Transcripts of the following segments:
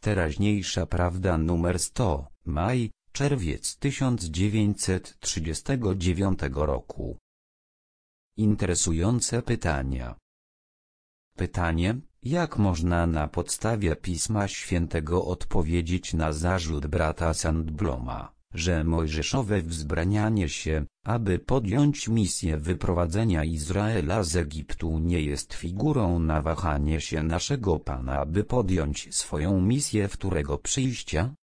Teraźniejsza prawda numer 100, maj, czerwiec 1939 roku. Interesujące pytania. Pytanie, jak można na podstawie Pisma Świętego odpowiedzieć na zarzut brata Sandbloma, że mojżeszowe wzbranianie się, aby podjąć misję wyprowadzenia Izraela z Egiptu, nie jest figurą na wahanie się naszego Pana, aby podjąć swoją misję wtórego przyjścia?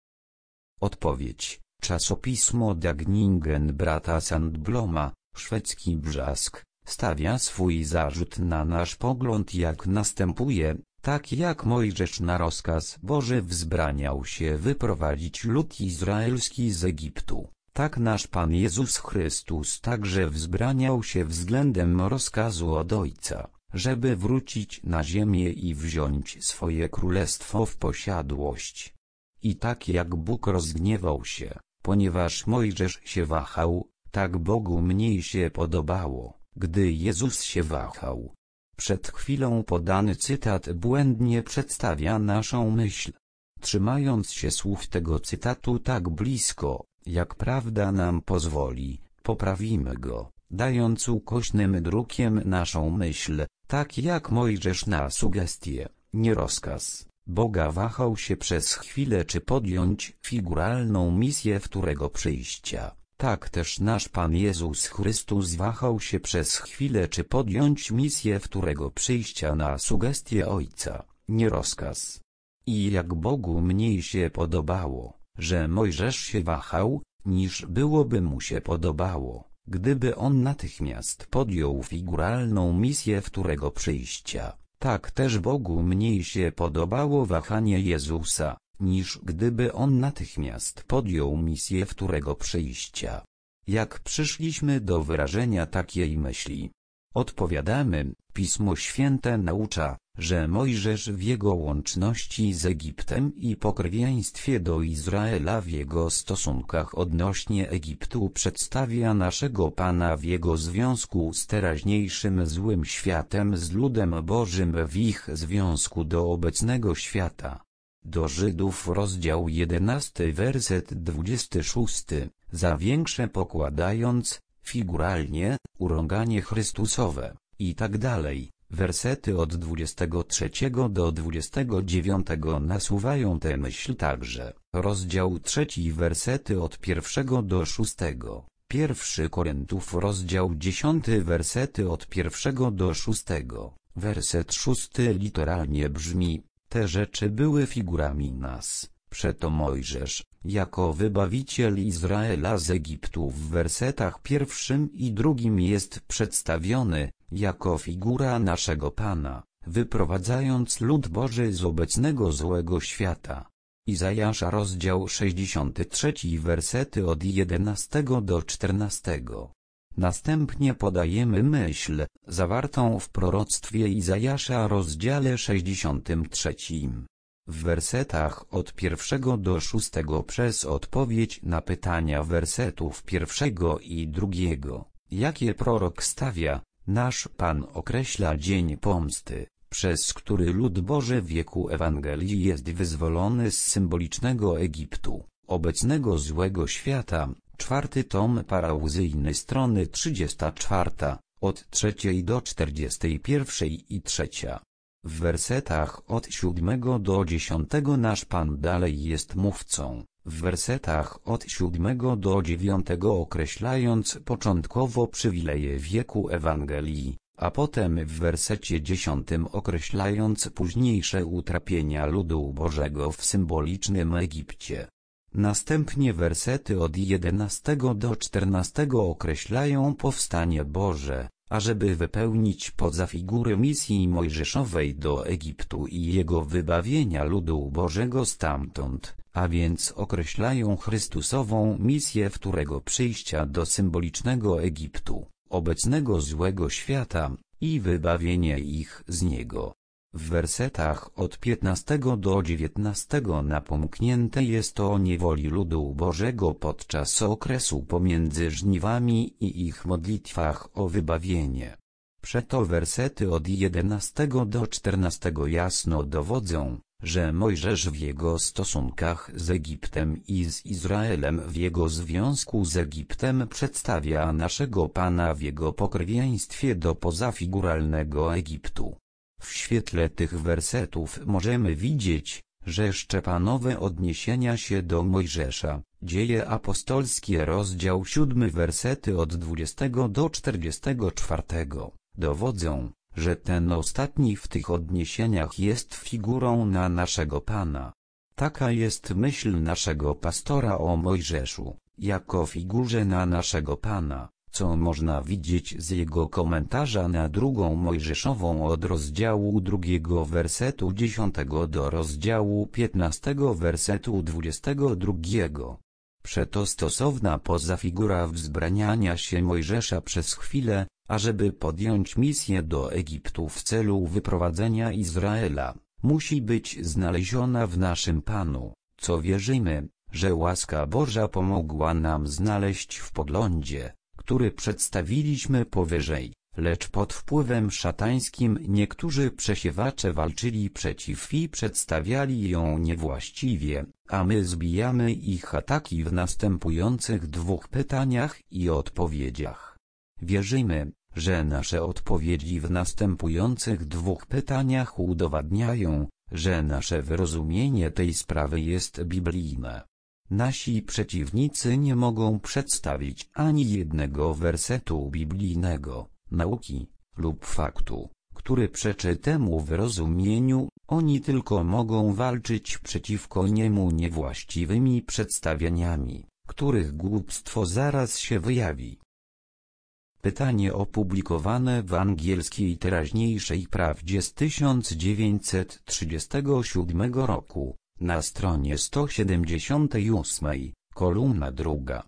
Odpowiedź. Czasopismo Dagningen brata Sandbloma, szwedzki Brzask, stawia swój zarzut na nasz pogląd jak następuje: tak jak Mojżesz na rozkaz Boży wzbraniał się wyprowadzić lud izraelski z Egiptu, tak nasz Pan Jezus Chrystus także wzbraniał się względem rozkazu od Ojca, żeby wrócić na ziemię i wziąć swoje królestwo w posiadłość. I tak jak Bóg rozgniewał się, ponieważ Mojżesz się wahał, tak Bogu mniej się podobało, gdy Jezus się wahał. Przed chwilą podany cytat błędnie przedstawia naszą myśl. Trzymając się słów tego cytatu tak blisko, jak prawda nam pozwoli, poprawimy go, dając ukośnym drukiem naszą myśl, tak jak Mojżesz na sugestię, nie rozkaz Boga wahał się przez chwilę, czy podjąć figuralną misję wtórego przyjścia. Tak też nasz Pan Jezus Chrystus wahał się przez chwilę, czy podjąć misję wtórego przyjścia na sugestię Ojca, nie rozkaz. I jak Bogu mniej się podobało, że Mojżesz się wahał, niż byłoby mu się podobało, gdyby on natychmiast podjął figuralną misję wtórego przyjścia, tak też Bogu mniej się podobało wahanie Jezusa, niż gdyby on natychmiast podjął misję wtórego przyjścia. Jak przyszliśmy do wyrażenia takiej myśli? Odpowiadamy, Pismo Święte naucza, że Mojżesz w jego łączności z Egiptem i pokrewieństwie do Izraela w jego stosunkach odnośnie Egiptu przedstawia naszego Pana w jego związku z teraźniejszym złym światem, z ludem Bożym w ich związku do obecnego świata. Do Żydów rozdział 11 werset 26, za większe pokładając, figuralnie, urąganie Chrystusowe, i tak dalej. Wersety od 23 do 29 nasuwają tę myśl także. Rozdział 3 wersety od 1 do 6. 1 Koryntów rozdział 10 wersety od 1 do 6. Werset 6 literalnie brzmi: te rzeczy były figurami nas, przeto Mojżesz, jako wybawiciel Izraela z Egiptu w wersetach 1 i 2 jest przedstawiony, jako figura naszego Pana, wyprowadzając lud Boży z obecnego złego świata. Izajasza rozdział 63 wersety od 11 do 14. Następnie podajemy myśl, zawartą w proroctwie Izajasza rozdziale 63. W wersetach od 1 do 6 przez odpowiedź na pytania wersetów 1 i 2, jakie prorok stawia, nasz Pan określa dzień pomsty, przez który lud Boży w wieku Ewangelii jest wyzwolony z symbolicznego Egiptu, obecnego złego świata. 4 tom parauzyjny, strony 34, od 3 do 41 i 3. W wersetach od 7 do 10 nasz Pan dalej jest mówcą, w wersetach od 7 do 9 określając początkowo przywileje wieku Ewangelii, a potem w wersecie 10 określając późniejsze utrapienia ludu Bożego w symbolicznym Egipcie. Następnie wersety od 11 do 14 określają powstanie Boże, ażeby wypełnić poza figury misji mojżeszowej do Egiptu i jego wybawienia ludu Bożego stamtąd, a więc określają Chrystusową misję wtórego przyjścia do symbolicznego Egiptu, obecnego złego świata, i wybawienie ich z niego. W wersetach od 15 do 19 napomknięte jest o niewoli ludu Bożego podczas okresu pomiędzy żniwami i ich modlitwach o wybawienie. Przeto wersety od 11 do 14 jasno dowodzą, że Mojżesz w jego stosunkach z Egiptem i z Izraelem w jego związku z Egiptem przedstawia naszego Pana w jego pokrewieństwie do pozafiguralnego Egiptu. W świetle tych wersetów możemy widzieć, że szczepanowe odniesienia się do Mojżesza, Dzieje apostolskie rozdział 7 wersety od 20 do 44, dowodzą, że ten ostatni w tych odniesieniach jest figurą na naszego Pana. Taka jest myśl naszego pastora o Mojżeszu, jako figurze na naszego Pana, co można widzieć z jego komentarza na drugą Mojżeszową od rozdziału 2 wersetu 10 do rozdziału 15 wersetu 22. Przeto stosowna pozafigura wzbraniania się Mojżesza przez chwilę, ażeby podjąć misję do Egiptu w celu wyprowadzenia Izraela, musi być znaleziona w naszym Panu, co wierzymy, że łaska Boża pomogła nam znaleźć w poglądzie, który przedstawiliśmy powyżej, lecz pod wpływem szatańskim niektórzy przesiewacze walczyli przeciw i przedstawiali ją niewłaściwie, a my zbijamy ich ataki w następujących dwóch pytaniach i odpowiedziach. Wierzymy, że nasze odpowiedzi w następujących dwóch pytaniach udowadniają, że nasze wyrozumienie tej sprawy jest biblijne. Nasi przeciwnicy nie mogą przedstawić ani jednego wersetu biblijnego, nauki lub faktu, który przeczy temu wyrozumieniu, oni tylko mogą walczyć przeciwko niemu niewłaściwymi przedstawieniami, których głupstwo zaraz się wyjawi. Pytanie opublikowane w angielskiej teraźniejszej prawdzie z 1937 roku, na stronie 178, kolumna 2.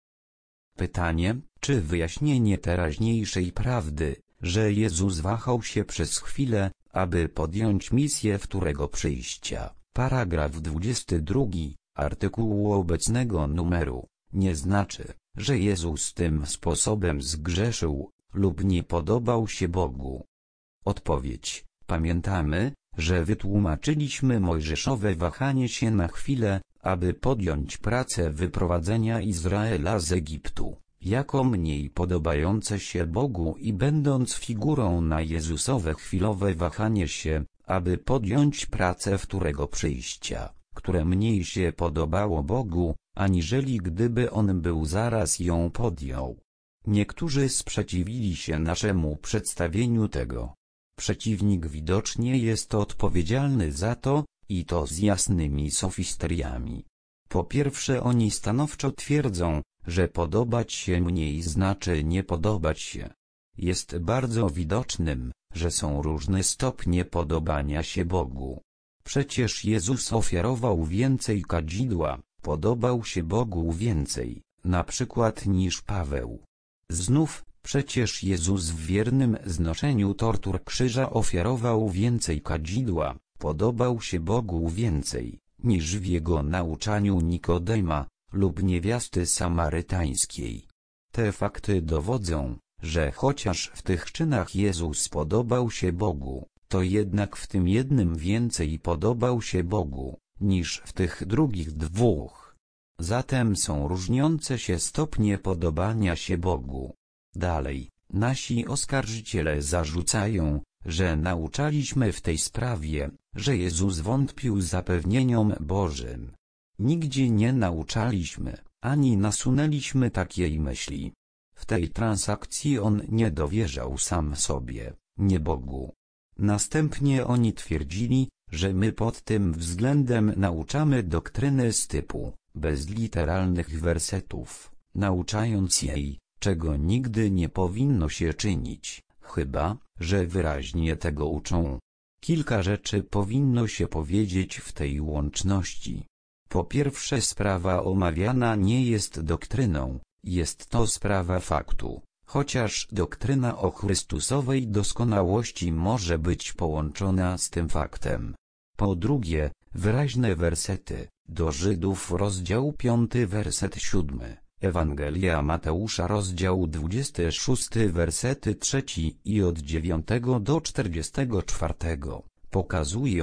Pytanie, czy wyjaśnienie teraźniejszej prawdy, że Jezus wahał się przez chwilę, aby podjąć misję wtórego przyjścia, paragraf 22, artykułu obecnego numeru, nie znaczy, że Jezus tym sposobem zgrzeszył, lub nie podobał się Bogu? Odpowiedź: pamiętamy, że wytłumaczyliśmy Mojżeszowe wahanie się na chwilę, aby podjąć pracę wyprowadzenia Izraela z Egiptu, jako mniej podobające się Bogu i będąc figurą na Jezusowe chwilowe wahanie się, aby podjąć pracę wtórego przyjścia, które mniej się podobało Bogu, aniżeli gdyby On był zaraz ją podjął. Niektórzy sprzeciwili się naszemu przedstawieniu tego. Przeciwnik widocznie jest odpowiedzialny za to, i to z jasnymi sofisteriami. Po pierwsze, oni stanowczo twierdzą, że podobać się mniej znaczy nie podobać się. Jest bardzo widocznym, że są różne stopnie podobania się Bogu. Przecież Jezus ofiarował więcej kadzidła, podobał się Bogu więcej, na przykład niż Paweł. Znów, przecież Jezus w wiernym znoszeniu tortur krzyża ofiarował więcej kadzidła, podobał się Bogu więcej, niż w jego nauczaniu Nikodema, lub niewiasty samarytańskiej. Te fakty dowodzą, że chociaż w tych czynach Jezus podobał się Bogu, to jednak w tym jednym więcej podobał się Bogu, niż w tych drugich dwóch. Zatem są różniące się stopnie podobania się Bogu. Dalej, nasi oskarżyciele zarzucają, że nauczaliśmy w tej sprawie, że Jezus wątpił zapewnieniom Bożym. Nigdzie nie nauczaliśmy, ani nasunęliśmy takiej myśli. W tej transakcji on nie dowierzał sam sobie, nie Bogu. Następnie oni twierdzili, że my pod tym względem nauczamy doktryny z typu, bez literalnych wersetów, nauczając jej, czego nigdy nie powinno się czynić, chyba, że wyraźnie tego uczą. Kilka rzeczy powinno się powiedzieć w tej łączności. Po pierwsze, sprawa omawiana nie jest doktryną, jest to sprawa faktu, chociaż doktryna o Chrystusowej doskonałości może być połączona z tym faktem. Po drugie, wyraźne wersety, do Żydów rozdział 5 werset 7, Ewangelia Mateusza rozdział 26 wersety 3 i od 9 do 44, pokazują,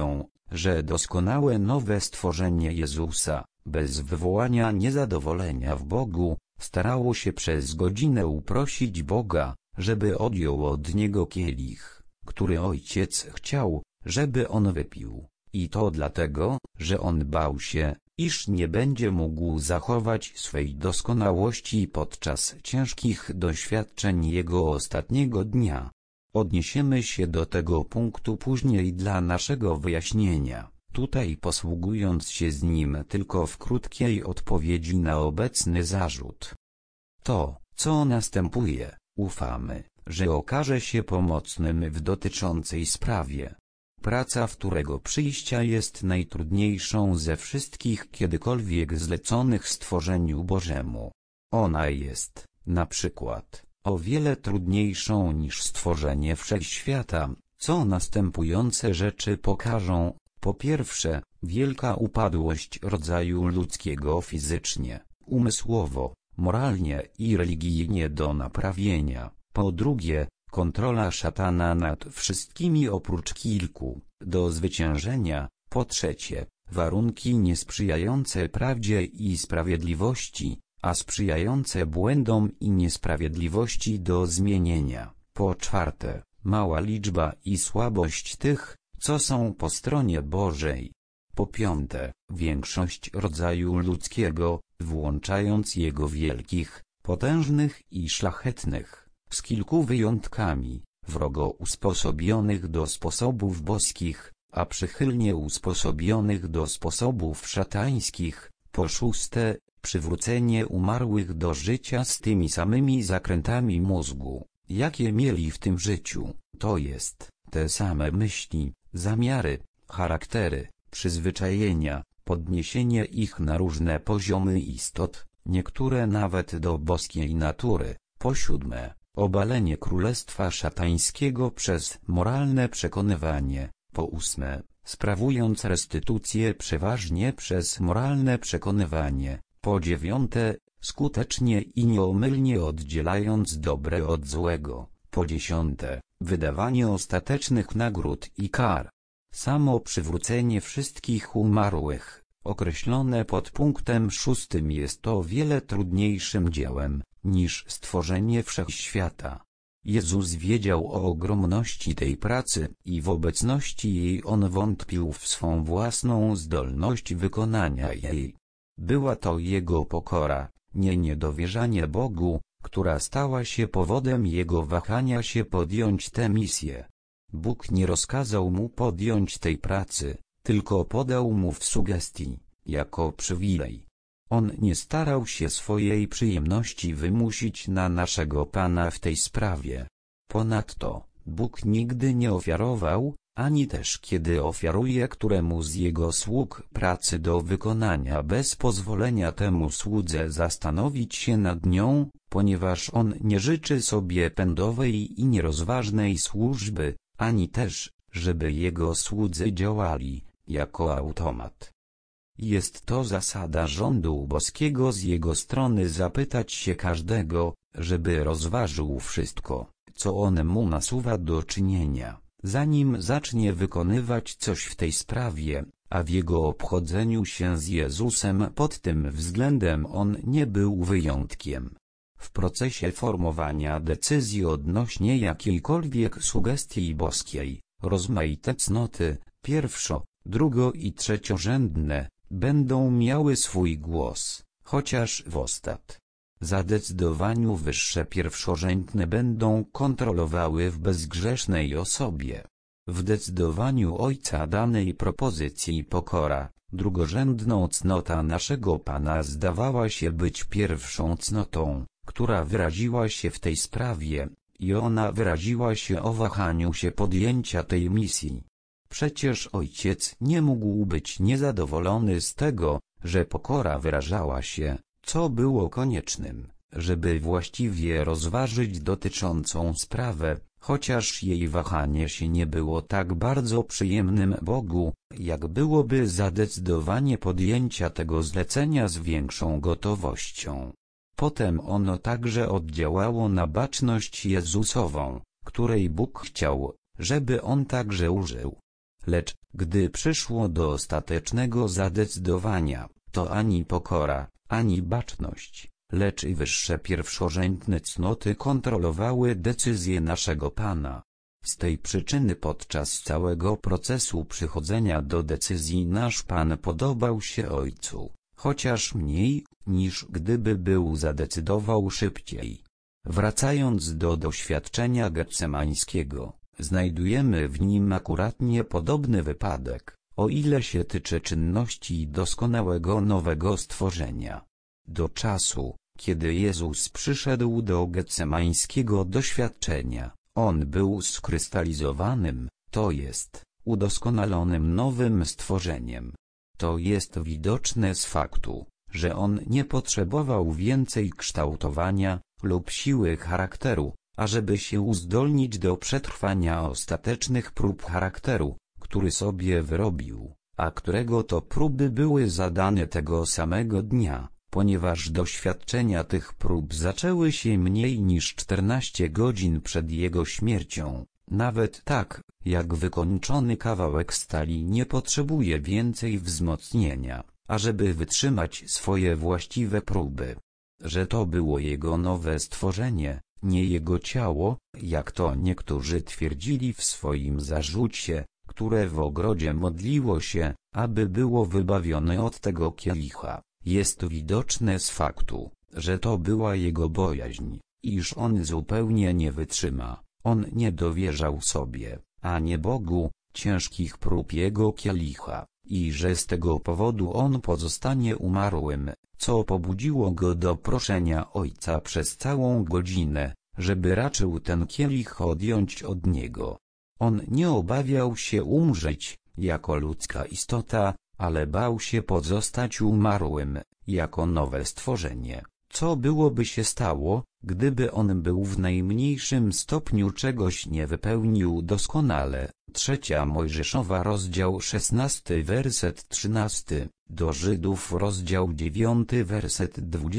że doskonałe nowe stworzenie Jezusa, bez wywołania niezadowolenia w Bogu, starało się przez godzinę uprosić Boga, żeby odjął od niego kielich, który Ojciec chciał, żeby on wypił. I to dlatego, że on bał się, iż nie będzie mógł zachować swej doskonałości podczas ciężkich doświadczeń jego ostatniego dnia. Odniesiemy się do tego punktu później dla naszego wyjaśnienia, tutaj posługując się z nim tylko w krótkiej odpowiedzi na obecny zarzut. To, co następuje, ufamy, że okaże się pomocnym w dotyczącej sprawie. Praca wtórego przyjścia jest najtrudniejszą ze wszystkich kiedykolwiek zleconych stworzeniu Bożemu. Ona jest, na przykład, o wiele trudniejszą niż stworzenie wszechświata, co następujące rzeczy pokażą. Po pierwsze, wielka upadłość rodzaju ludzkiego fizycznie, umysłowo, moralnie i religijnie do naprawienia. Po drugie, kontrola szatana nad wszystkimi oprócz kilku, do zwyciężenia. Po trzecie, warunki niesprzyjające prawdzie i sprawiedliwości, a sprzyjające błędom i niesprawiedliwości do zmienienia. Po czwarte, mała liczba i słabość tych, co są po stronie Bożej. Po piąte, większość rodzaju ludzkiego, włączając jego wielkich, potężnych i szlachetnych, z kilku wyjątkami, wrogo usposobionych do sposobów boskich, a przychylnie usposobionych do sposobów szatańskich. Po szóste, przywrócenie umarłych do życia z tymi samymi zakrętami mózgu, jakie mieli w tym życiu, to jest, te same myśli, zamiary, charaktery, przyzwyczajenia, podniesienie ich na różne poziomy istot, niektóre nawet do boskiej natury. Po siódme, obalenie królestwa szatańskiego przez moralne przekonywanie. Po ósme, sprawując restytucję przeważnie przez moralne przekonywanie. Po dziewiąte, skutecznie i nieomylnie oddzielając dobre od złego. Po dziesiąte, wydawanie ostatecznych nagród i kar. Samo przywrócenie wszystkich umarłych, określone pod punktem 6, jest o wiele trudniejszym dziełem, niż stworzenie wszechświata. Jezus wiedział o ogromności tej pracy i w obecności jej on wątpił w swą własną zdolność wykonania jej. Była to jego pokora, nie niedowierzanie Bogu, która stała się powodem jego wahania się podjąć tę misję. Bóg nie rozkazał mu podjąć tej pracy, tylko podał mu w sugestii, jako przywilej. On nie starał się swojej przyjemności wymusić na naszego Pana w tej sprawie. Ponadto, Bóg nigdy nie ofiarował, ani też kiedy ofiaruje któremu z jego sług pracy do wykonania bez pozwolenia temu słudze zastanowić się nad nią, ponieważ on nie życzy sobie pędowej i nierozważnej służby, ani też, żeby jego słudzy działali jako automat. Jest to zasada rządu boskiego z jego strony zapytać się każdego, żeby rozważył wszystko, co on mu nasuwa do czynienia, zanim zacznie wykonywać coś w tej sprawie, a w jego obchodzeniu się z Jezusem pod tym względem on nie był wyjątkiem. W procesie formowania decyzji odnośnie jakiejkolwiek sugestii boskiej, rozmaite cnoty, pierwszo-, drugo- i trzeciorzędne, będą miały swój głos, chociaż w zadecydowaniu wyższe pierwszorzędne będą kontrolowały w bezgrzesznej osobie. W decydowaniu Ojca danej propozycji pokora, drugorzędną cnota naszego Pana zdawała się być pierwszą cnotą, która wyraziła się w tej sprawie, i ona wyraziła się o wahaniu się podjęcia tej misji. Przecież Ojciec nie mógł być niezadowolony z tego, że pokora wyrażała się, co było koniecznym, żeby właściwie rozważyć dotyczącą sprawę, chociaż jej wahanie się nie było tak bardzo przyjemnym Bogu, jak byłoby zadecydowanie podjęcia tego zlecenia z większą gotowością. Potem ono także oddziałało na baczność Jezusową, której Bóg chciał, żeby on także użył. Lecz, Gdy przyszło do ostatecznego zadecydowania, to ani pokora, ani baczność, lecz i wyższe pierwszorzędne cnoty kontrolowały decyzje naszego Pana. Z tej przyczyny podczas całego procesu przychodzenia do decyzji nasz Pan podobał się Ojcu, chociaż mniej, niż gdyby był zadecydował szybciej. Wracając do doświadczenia getsemańskiego, znajdujemy w nim akuratnie podobny wypadek, o ile się tyczy czynności doskonałego nowego stworzenia. Do czasu, kiedy Jezus przyszedł do getsemańskiego doświadczenia, On był skrystalizowanym, to jest, udoskonalonym nowym stworzeniem. To jest widoczne z faktu, że On nie potrzebował więcej kształtowania lub siły charakteru, ażeby się uzdolnić do przetrwania ostatecznych prób charakteru, który sobie wyrobił, a którego to próby były zadane tego samego dnia, ponieważ doświadczenia tych prób zaczęły się mniej niż 14 godzin przed jego śmiercią. Nawet tak, jak wykończony kawałek stali nie potrzebuje więcej wzmocnienia, ażeby wytrzymać swoje właściwe próby. Że to było jego nowe stworzenie, nie jego ciało, jak to niektórzy twierdzili w swoim zarzucie, które w ogrodzie modliło się, aby było wybawione od tego kielicha, jest widoczne z faktu, że to była jego bojaźń, iż on zupełnie nie wytrzyma. On nie dowierzał sobie, a nie Bogu, ciężkich prób jego kielicha, i że z tego powodu on pozostanie umarłym, co pobudziło go do proszenia Ojca przez całą godzinę, żeby raczył ten kielich odjąć od niego. On nie obawiał się umrzeć, jako ludzka istota, ale bał się pozostać umarłym, jako nowe stworzenie. Co byłoby się stało, gdyby on był w najmniejszym stopniu czegoś nie wypełnił doskonale? 3 Mojżeszowa rozdział 16 werset 13, do Żydów rozdział 9 werset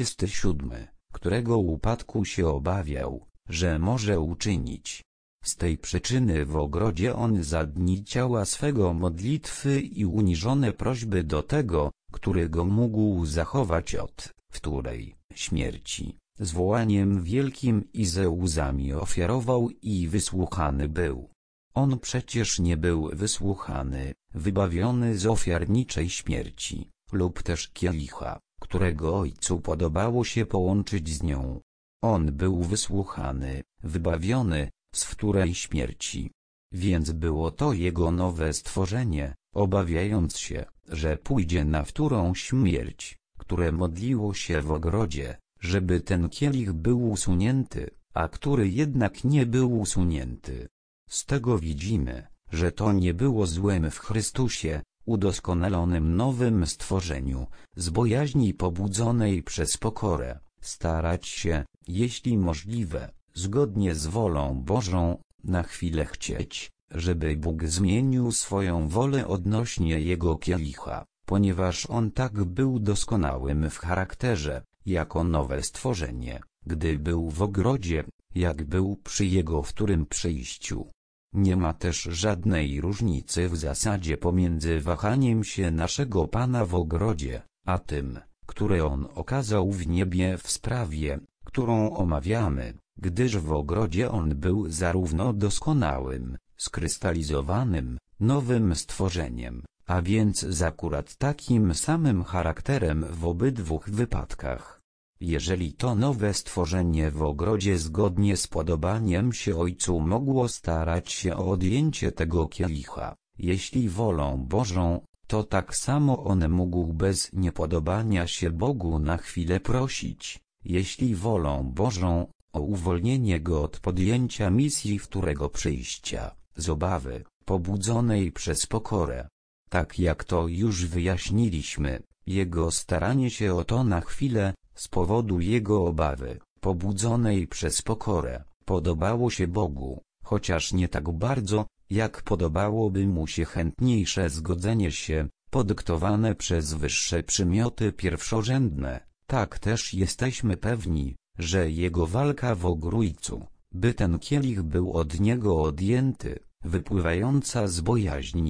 27, którego upadku się obawiał, że może uczynić. Z tej przyczyny w ogrodzie on za dni ciała swego modlitwy i uniżone prośby do tego, który go mógł zachować od wtórej śmierci, z wołaniem wielkim i ze łzami ofiarował i wysłuchany był. On przecież nie był wysłuchany, wybawiony z ofiarniczej śmierci, lub też kielicha, którego Ojcu podobało się połączyć z nią. On był wysłuchany, wybawiony, z wtórej śmierci. Więc było to jego nowe stworzenie, obawiając się, że pójdzie na wtórą śmierć, które modliło się w ogrodzie, żeby ten kielich był usunięty, a który jednak nie był usunięty. Z tego widzimy, że to nie było złem w Chrystusie, udoskonalonym nowym stworzeniu, z bojaźni pobudzonej przez pokorę, starać się, jeśli możliwe, zgodnie z wolą Bożą, na chwilę chcieć, żeby Bóg zmienił swoją wolę odnośnie jego kielicha, ponieważ on tak był doskonałym w charakterze, jako nowe stworzenie, gdy był w ogrodzie, jak był przy jego wtórym przyjściu. Nie ma też żadnej różnicy w zasadzie pomiędzy wahaniem się naszego Pana w ogrodzie, a tym, które on okazał w niebie w sprawie, którą omawiamy, gdyż w ogrodzie on był zarówno doskonałym, skrystalizowanym, nowym stworzeniem, a więc z akurat takim samym charakterem w obydwu wypadkach. Jeżeli to nowe stworzenie w ogrodzie zgodnie z podobaniem się Ojcu mogło starać się o odjęcie tego kielicha, jeśli wolą Bożą, to tak samo on mógł bez niepodobania się Bogu na chwilę prosić, jeśli wolą Bożą, o uwolnienie go od podjęcia misji wtórego przyjścia, z obawy, pobudzonej przez pokorę. Tak jak to już wyjaśniliśmy, jego staranie się o to na chwilę, z powodu jego obawy, pobudzonej przez pokorę, podobało się Bogu, chociaż nie tak bardzo, jak podobałoby mu się chętniejsze zgodzenie się, podyktowane przez wyższe przymioty pierwszorzędne. Tak też jesteśmy pewni, że jego walka w ogrójcu, by ten kielich był od niego odjęty, wypływająca z bojaźni,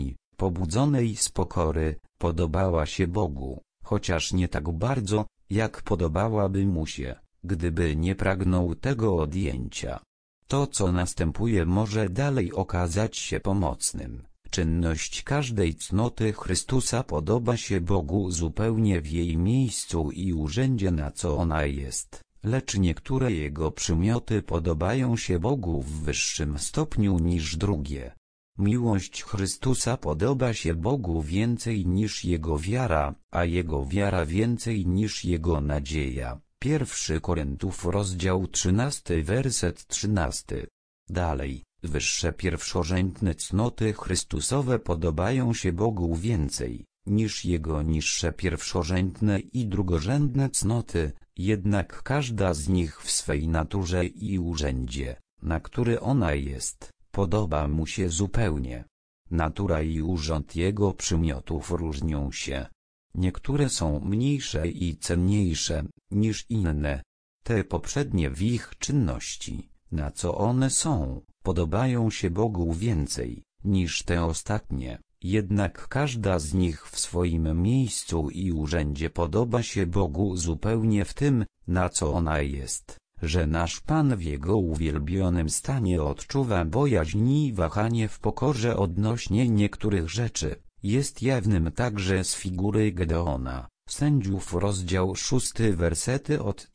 pobudzonej z pokory, podobała się Bogu, chociaż nie tak bardzo, jak podobałaby mu się, gdyby nie pragnął tego odjęcia. To, co następuje, może dalej okazać się pomocnym. Czynność każdej cnoty Chrystusa podoba się Bogu zupełnie w jej miejscu i urzędzie, na co ona jest, lecz niektóre jego przymioty podobają się Bogu w wyższym stopniu niż drugie. Miłość Chrystusa podoba się Bogu więcej niż jego wiara, a jego wiara więcej niż jego nadzieja. 1 Koryntiów rozdział 13 werset 13. Dalej, wyższe pierwszorzędne cnoty Chrystusowe podobają się Bogu więcej niż jego niższe pierwszorzędne i drugorzędne cnoty, jednak każda z nich w swej naturze i urzędzie, na który ona jest, podoba mu się zupełnie. Natura i urząd jego przymiotów różnią się. Niektóre są mniejsze i cenniejsze niż inne. Te poprzednie w ich czynności, na co one są, podobają się Bogu więcej niż te ostatnie, jednak każda z nich w swoim miejscu i urzędzie podoba się Bogu zupełnie w tym, na co ona jest, że nasz Pan w jego uwielbionym stanie odczuwa bojaźń i wahanie w pokorze odnośnie niektórych rzeczy. Jest jawnym także z figury Gedeona. Sędziów rozdział 6 wersety od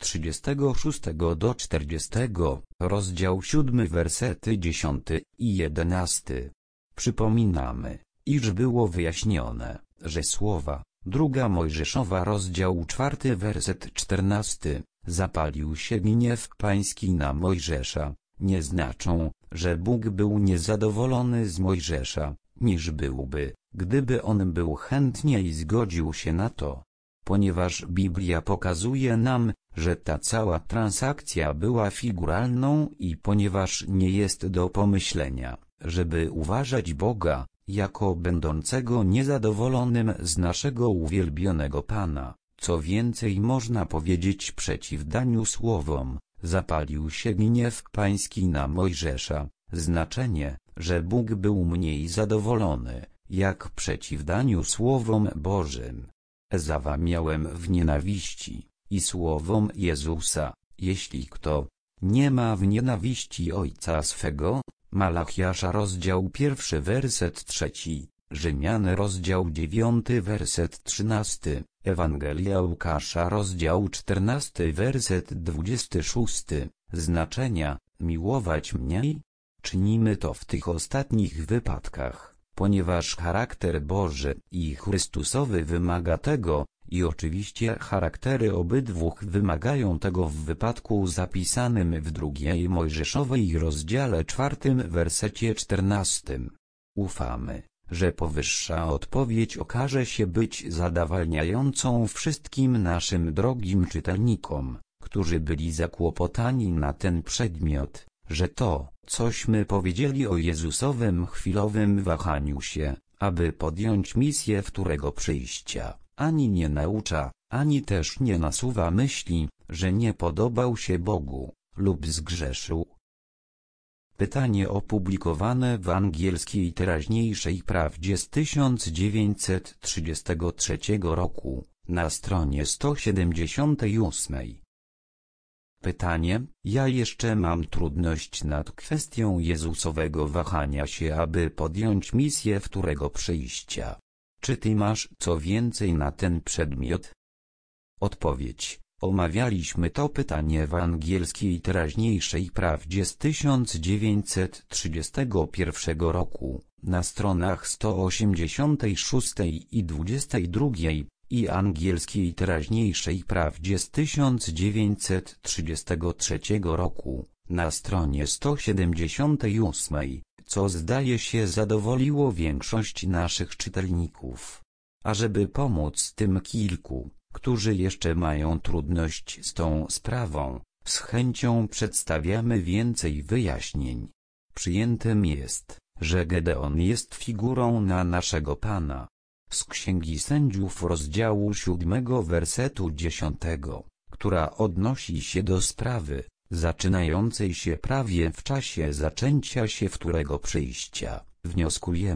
36 do 40, rozdział 7 wersety 10 i 11. Przypominamy, iż było wyjaśnione, że słowa, 2 Mojżeszowa rozdział 4 werset 14, zapalił się gniew pański na Mojżesza, nie znaczą, że Bóg był niezadowolony z Mojżesza, niż byłby, gdyby on był chętnie i zgodził się na to. Ponieważ Biblia pokazuje nam, że ta cała transakcja była figuralną i ponieważ nie jest do pomyślenia, żeby uważać Boga jako będącego niezadowolonym z naszego uwielbionego Pana, co więcej można powiedzieć przeciw daniu słowom, zapalił się gniew pański na Mojżesza, znaczenie, że Bóg był mniej zadowolony, jak przeciw daniu słowom Bożym. Ezawa miałem w nienawiści, i słowom Jezusa, jeśli kto nie ma w nienawiści ojca swego. Malachiasza rozdział 1 werset 3, Rzymian rozdział 9 werset 13, Ewangelia Łukasza rozdział 14 werset 26, znaczenia, miłować mniej? Czynimy to w tych ostatnich wypadkach, ponieważ charakter Boży i Chrystusowy wymaga tego, i oczywiście charaktery obydwu wymagają tego w wypadku zapisanym w 2 Mojżeszowej rozdziale 4 wersecie 14. Ufamy, że powyższa odpowiedź okaże się być zadowalniającą wszystkim naszym drogim czytelnikom, którzy byli zakłopotani na ten przedmiot, że to, cośmy powiedzieli o Jezusowym chwilowym wahaniu się, aby podjąć misję wtórego przyjścia, ani nie naucza, ani też nie nasuwa myśli, że nie podobał się Bogu, lub zgrzeszył. Pytanie opublikowane w angielskiej teraźniejszej prawdzie z 1933 roku, na stronie 178. Pytanie, ja jeszcze mam trudność nad kwestią Jezusowego wahania się, aby podjąć misję wtórego przyjścia. Czy ty masz co więcej na ten przedmiot? Odpowiedź. Omawialiśmy to pytanie w angielskiej teraźniejszej prawdzie z 1931 roku, na stronach 186 i 22, i angielskiej teraźniejszej prawdzie z 1933 roku, na stronie 178, co zdaje się zadowoliło większość naszych czytelników. Ażeby pomóc tym kilku, którzy jeszcze mają trudność z tą sprawą, z chęcią przedstawiamy więcej wyjaśnień. Przyjętym jest, że Gedeon jest figurą na naszego Pana. Z Księgi Sędziów rozdziału 7 wersetu 10, która odnosi się do sprawy, zaczynającej się prawie w czasie zaczęcia się wtórego przyjścia, wnioskujemy,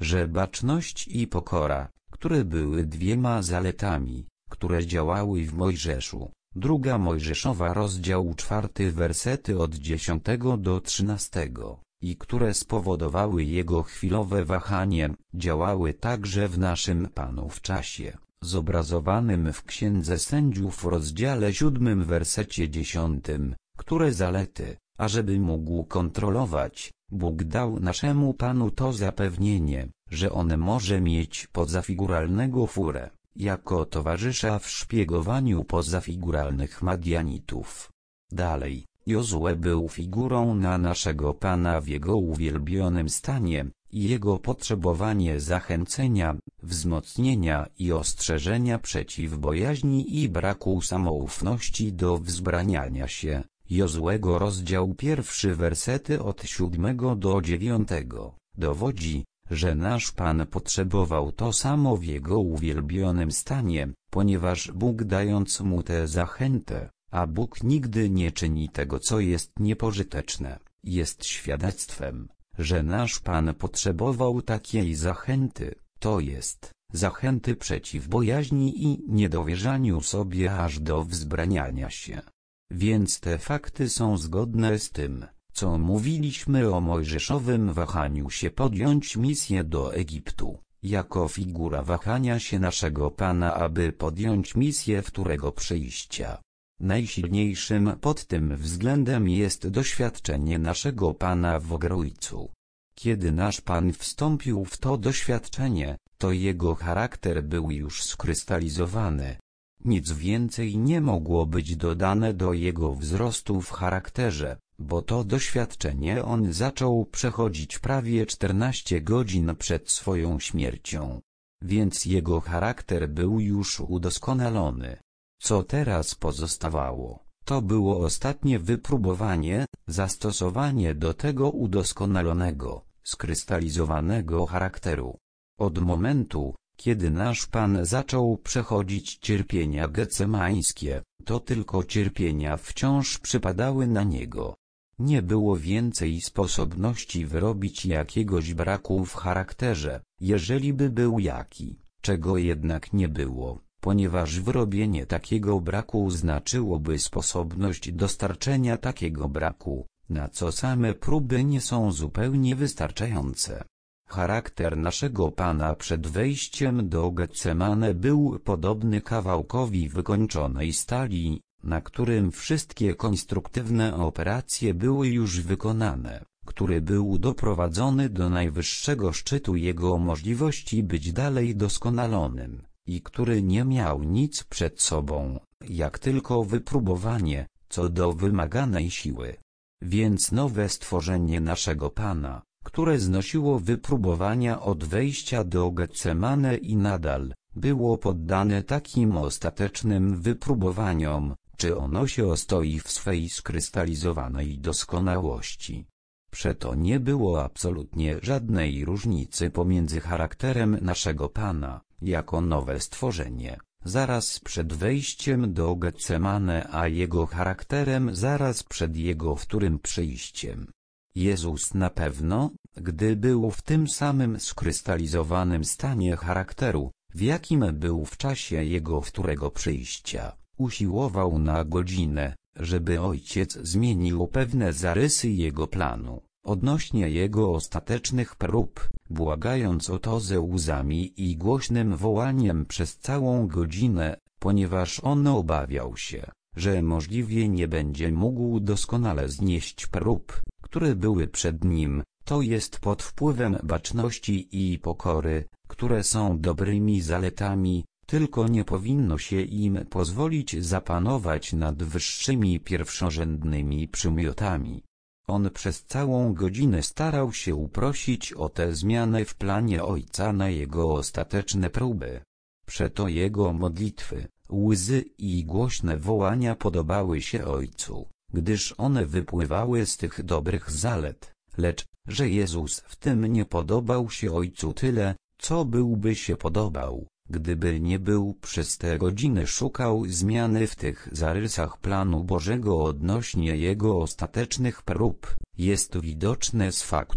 że baczność i pokora, które były dwiema zaletami, które działały w Mojżeszu. Druga Mojżeszowa rozdział 4 wersety od 10 do 13, i które spowodowały jego chwilowe wahanie, działały także w naszym Panu w czasie, zobrazowanym w Księdze Sędziów w rozdziale 7 wersecie 10, które zalety, ażeby mógł kontrolować, Bóg dał naszemu Panu to zapewnienie, że on może mieć pozafiguralnego furę, jako towarzysza w szpiegowaniu pozafiguralnych Madianitów. Dalej, Jozue był figurą na naszego Pana w jego uwielbionym stanie, i jego potrzebowanie zachęcenia, wzmocnienia i ostrzeżenia przeciw bojaźni i braku samoufności do wzbraniania się. Jozuego rozdział 1 wersety od 7 do 9 dowodzi, że nasz Pan potrzebował to samo w jego uwielbionym stanie, ponieważ Bóg dając mu tę zachętę, a Bóg nigdy nie czyni tego co jest niepożyteczne, jest świadectwem, że nasz Pan potrzebował takiej zachęty, to jest, zachęty przeciw bojaźni i niedowierzaniu sobie aż do wzbraniania się. Więc te fakty są zgodne z tym, co mówiliśmy o mojżeszowym wahaniu się podjąć misję do Egiptu, jako figura wahania się naszego Pana, aby podjąć misję wtórego przyjścia. Najsilniejszym pod tym względem jest doświadczenie naszego Pana w Ogrójcu. Kiedy nasz Pan wstąpił w to doświadczenie, to jego charakter był już skrystalizowany. Nic więcej nie mogło być dodane do jego wzrostu w charakterze, bo to doświadczenie on zaczął przechodzić prawie 14 godzin przed swoją śmiercią. Więc jego charakter był już udoskonalony. Co teraz pozostawało, to było ostatnie wypróbowanie, zastosowanie do tego udoskonalonego, skrystalizowanego charakteru. Od momentu, kiedy nasz Pan zaczął przechodzić cierpienia getsemańskie, to tylko cierpienia wciąż przypadały na niego. Nie było więcej sposobności wyrobić jakiegoś braku w charakterze, jeżeli by był jaki, czego jednak nie było, ponieważ wyrobienie takiego braku znaczyłoby sposobność dostarczenia takiego braku, na co same próby nie są zupełnie wystarczające. Charakter naszego Pana przed wejściem do Getsemane był podobny kawałkowi wykończonej stali, na którym wszystkie konstruktywne operacje były już wykonane, który był doprowadzony do najwyższego szczytu jego możliwości być dalej doskonalonym, i który nie miał nic przed sobą, jak tylko wypróbowanie, co do wymaganej siły. Więc nowe stworzenie naszego Pana, które znosiło wypróbowania od wejścia do Getsemane i nadal, było poddane takim ostatecznym wypróbowaniom, czy ono się ostoi w swej skrystalizowanej doskonałości. Przeto nie było absolutnie żadnej różnicy pomiędzy charakterem naszego Pana, jako nowe stworzenie, zaraz przed wejściem do Getsemane, a jego charakterem zaraz przed jego wtórym przyjściem. Jezus na pewno, gdy był w tym samym skrystalizowanym stanie charakteru, w jakim był w czasie jego wtórego przyjścia, usiłował na godzinę, żeby Ojciec zmienił pewne zarysy jego planu, odnośnie jego ostatecznych prób, błagając o to ze łzami i głośnym wołaniem przez całą godzinę, ponieważ on obawiał się, że możliwie nie będzie mógł doskonale znieść prób, które były przed nim, to jest pod wpływem baczności i pokory, które są dobrymi zaletami, tylko nie powinno się im pozwolić zapanować nad wyższymi pierwszorzędnymi przymiotami. On przez całą godzinę starał się uprosić o tę zmianę w planie Ojca na jego ostateczne próby. Przeto jego modlitwy, łzy i głośne wołania podobały się Ojcu, gdyż one wypływały z tych dobrych zalet, lecz, że Jezus w tym nie podobał się Ojcu tyle, co byłby się podobał, gdyby nie był przez te godziny szukał zmiany w tych zarysach planu Bożego odnośnie jego ostatecznych prób, jest widoczne z faktu,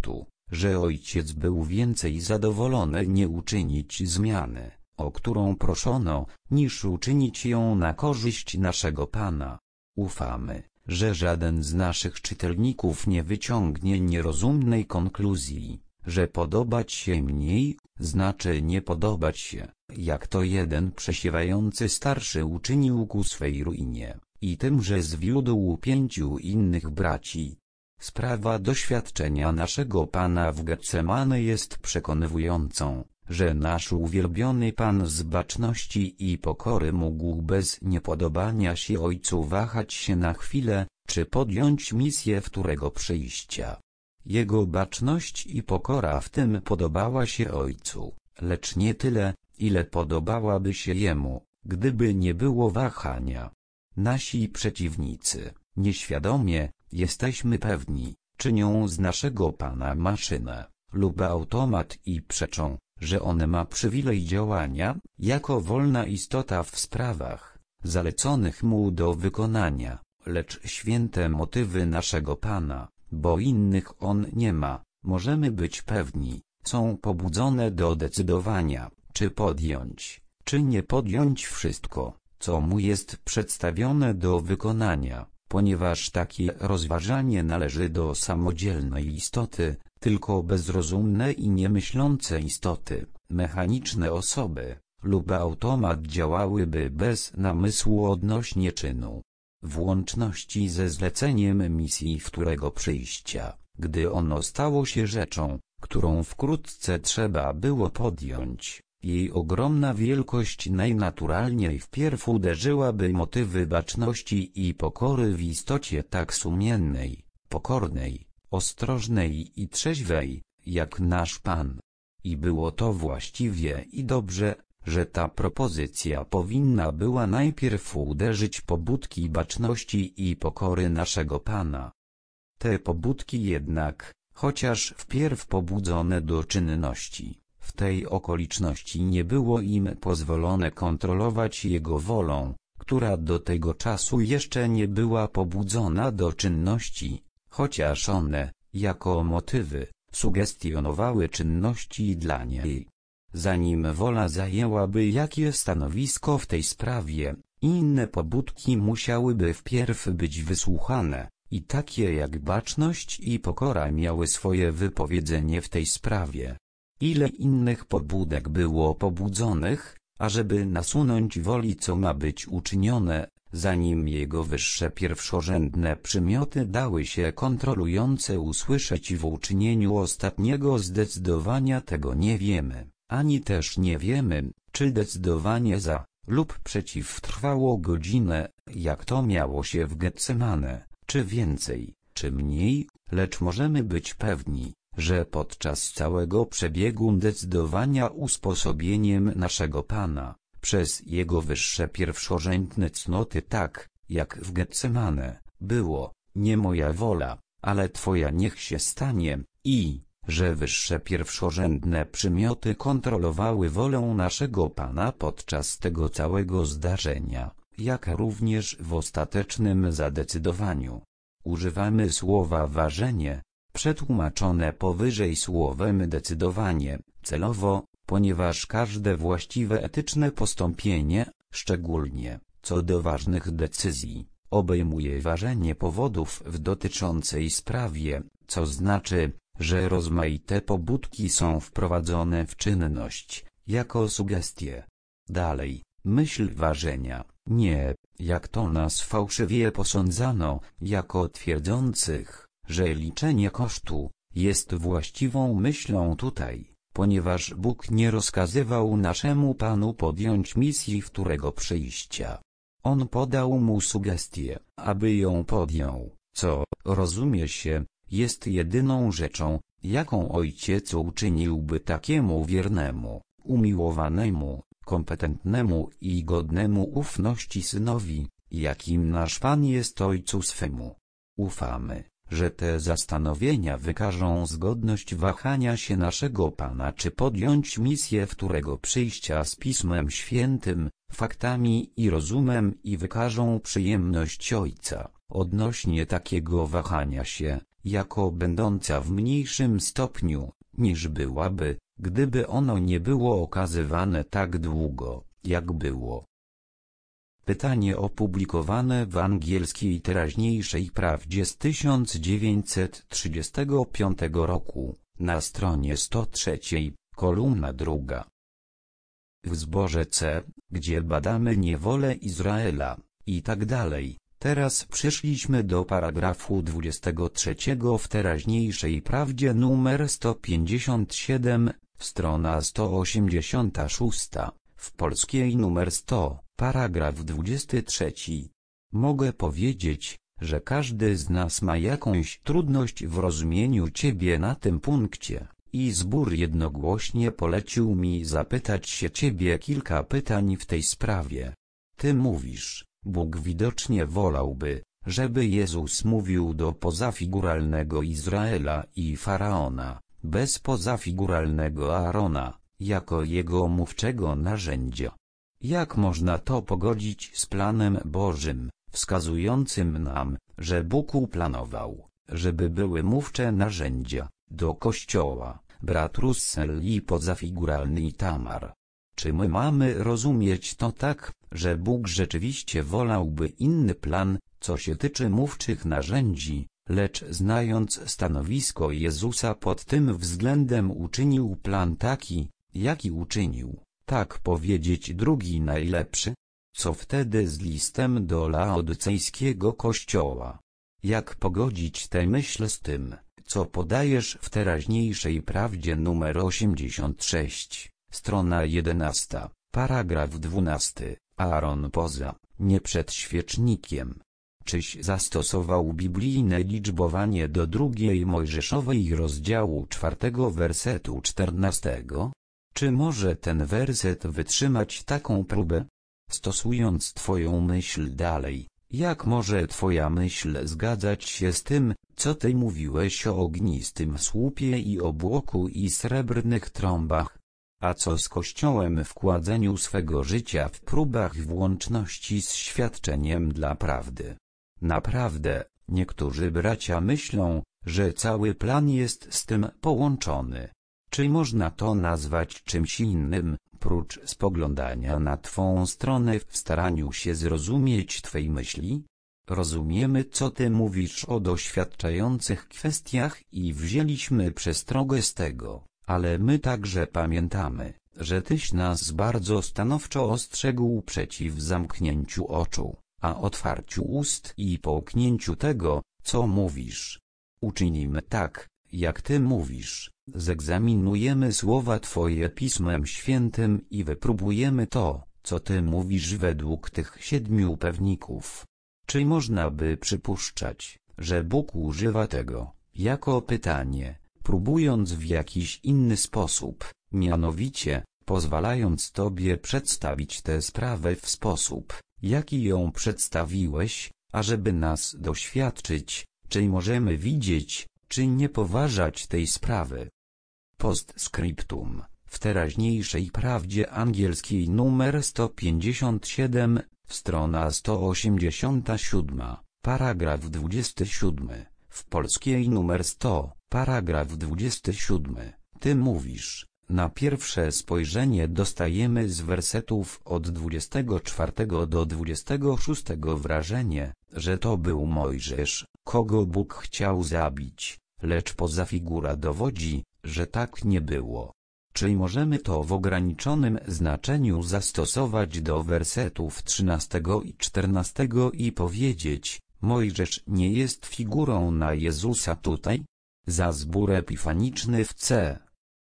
że ojciec był więcej zadowolony nie uczynić zmiany, o którą proszono, niż uczynić ją na korzyść naszego Pana. Ufamy, że żaden z naszych czytelników nie wyciągnie nierozumnej konkluzji, że podobać się mniej, znaczy nie podobać się, jak to jeden przesiewający starszy uczynił ku swej ruinie, i tym, że zwiódł 5 innych braci. Sprawa doświadczenia naszego Pana w Getsemane jest przekonywującą, że nasz uwielbiony Pan z baczności i pokory mógł bez niepodobania się Ojcu wahać się na chwilę, czy podjąć misję wtórego przyjścia. Jego baczność i pokora w tym podobała się Ojcu, lecz nie tyle, ile podobałaby się Jemu, gdyby nie było wahania. Nasi przeciwnicy, nieświadomie, jesteśmy pewni, czynią z naszego Pana maszynę lub automat i przeczą, że on ma przywilej działania, jako wolna istota w sprawach, zaleconych mu do wykonania, lecz święte motywy naszego Pana, bo innych on nie ma, możemy być pewni, są pobudzone do decydowania, czy podjąć, czy nie podjąć wszystko, co mu jest przedstawione do wykonania, ponieważ takie rozważanie należy do samodzielnej istoty, tylko bezrozumne i niemyślące istoty, mechaniczne osoby, lub automat działałyby bez namysłu odnośnie czynu. W łączności ze zleceniem misji wtórego przyjścia, gdy ono stało się rzeczą, którą wkrótce trzeba było podjąć, jej ogromna wielkość najnaturalniej wpierw uderzyłaby motywy baczności i pokory w istocie tak sumiennej, pokornej, ostrożnej i trzeźwej, jak nasz Pan. I było to właściwie i dobrze, że ta propozycja powinna była najpierw uderzyć pobudki baczności i pokory naszego Pana. Te pobudki jednak, chociaż wpierw pobudzone do czynności, w tej okoliczności nie było im pozwolone kontrolować Jego wolą, która do tego czasu jeszcze nie była pobudzona do czynności, chociaż one, jako motywy, sugestionowały czynności dla niej. Zanim wola zajęłaby jakie stanowisko w tej sprawie, inne pobudki musiałyby wpierw być wysłuchane, i takie jak baczność i pokora miały swoje wypowiedzenie w tej sprawie. Ile innych pobudek było pobudzonych, ażeby nasunąć woli co ma być uczynione, zanim jego wyższe pierwszorzędne przymioty dały się kontrolujące usłyszeć w uczynieniu ostatniego zdecydowania tego nie wiemy, ani też nie wiemy, czy decydowanie za lub przeciw trwało godzinę, jak to miało się w Getsemane, czy więcej, czy mniej, lecz możemy być pewni, że podczas całego przebiegu decydowania usposobieniem naszego Pana, przez Jego wyższe pierwszorzędne cnoty tak, jak w Getsemane, było, nie moja wola, ale Twoja niech się stanie, i, że wyższe pierwszorzędne przymioty kontrolowały wolę naszego Pana podczas tego całego zdarzenia, jak również w ostatecznym zadecydowaniu. Używamy słowa ważenie, przetłumaczone powyżej słowem decydowanie, celowo, ponieważ każde właściwe etyczne postąpienie, szczególnie, co do ważnych decyzji, obejmuje ważenie powodów w dotyczącej sprawie, co znaczy, że rozmaite pobudki są wprowadzone w czynność, jako sugestie. Dalej, myśl ważenia, nie, jak to nas fałszywie posądzano, jako twierdzących, że liczenie kosztu jest właściwą myślą tutaj, ponieważ Bóg nie rozkazywał naszemu Panu podjąć misji wtórego przyjścia. On podał mu sugestię, aby ją podjął, co, rozumie się, jest jedyną rzeczą, jaką ojciec uczyniłby takiemu wiernemu, umiłowanemu, kompetentnemu i godnemu ufności synowi, jakim nasz Pan jest ojcu swemu. Ufamy, że te zastanowienia wykażą zgodność wahania się naszego Pana czy podjąć misję wtórego przyjścia z Pismem Świętym, faktami i rozumem i wykażą przyjemność Ojca, odnośnie takiego wahania się, jako będąca w mniejszym stopniu, niż byłaby, gdyby ono nie było okazywane tak długo, jak było. Pytanie opublikowane w Angielskiej Teraźniejszej Prawdzie z 1935 roku, na stronie 103, kolumna 2. W zborze C, gdzie badamy niewolę Izraela, i tak dalej. Teraz przyszliśmy do paragrafu 23 w Teraźniejszej Prawdzie numer 157, strona 186, w polskiej numer 100, paragraf 23. Mogę powiedzieć, że każdy z nas ma jakąś trudność w rozumieniu Ciebie na tym punkcie, i zbór jednogłośnie polecił mi zapytać się Ciebie kilka pytań w tej sprawie. Ty mówisz, Bóg widocznie wolałby, żeby Jezus mówił do pozafiguralnego Izraela i Faraona, bez pozafiguralnego Aarona, jako jego mówczego narzędzia. Jak można to pogodzić z planem Bożym, wskazującym nam, że Bóg uplanował, żeby były mówcze narzędzia, do Kościoła, brat Russell i pozafiguralny Tamar? Czy my mamy rozumieć to tak, że Bóg rzeczywiście wolałby inny plan, co się tyczy mówczych narzędzi, lecz znając stanowisko Jezusa pod tym względem uczynił plan taki, jaki uczynił, tak powiedzieć drugi najlepszy? Co wtedy z listem do laodycejskiego kościoła? Jak pogodzić tę myśl z tym, co podajesz w Teraźniejszej Prawdzie numer 86, strona 11, paragraf 12, Aaron poza, nie przed świecznikiem. Czyś zastosował biblijne liczbowanie do drugiej Mojżeszowej rozdziału 4 wersetu 14? Czy może ten werset wytrzymać taką próbę? Stosując Twoją myśl dalej, jak może Twoja myśl zgadzać się z tym, co Ty mówiłeś o ognistym słupie i obłoku i srebrnych trąbach? A co z Kościołem w kładzeniu swego życia w próbach w łączności z świadczeniem dla prawdy? Naprawdę, niektórzy bracia myślą, że cały plan jest z tym połączony. Czy można to nazwać czymś innym, prócz spoglądania na Twą stronę w staraniu się zrozumieć Twej myśli? Rozumiemy, co Ty mówisz o doświadczających kwestiach i wzięliśmy przestrogę z tego, ale my także pamiętamy, że Tyś nas bardzo stanowczo ostrzegł przeciw zamknięciu oczu, a otwarciu ust i połknięciu tego, co mówisz. Uczynimy tak, jak Ty mówisz, zegzaminujemy słowa Twoje Pismem Świętym i wypróbujemy to, co Ty mówisz według tych 7 pewników. Czy można by przypuszczać, że Bóg używa tego, jako pytanie, próbując w jakiś inny sposób, mianowicie, pozwalając Tobie przedstawić tę sprawę w sposób, jaki ją przedstawiłeś, ażeby nas doświadczyć, czy możemy widzieć, czy nie poważać tej sprawy? Postscriptum, w Teraźniejszej Prawdzie Angielskiej numer 157, strona 187, paragraf 27, w polskiej numer 100, paragraf 27, Ty mówisz, na pierwsze spojrzenie dostajemy z wersetów od 24 do 26 wrażenie, że to był Mojżesz, kogo Bóg chciał zabić, lecz pozafigura dowodzi, że tak nie było. Czy możemy to w ograniczonym znaczeniu zastosować do wersetów 13 i 14 i powiedzieć, Mojżesz nie jest figurą na Jezusa tutaj? Za zbór epifaniczny w C.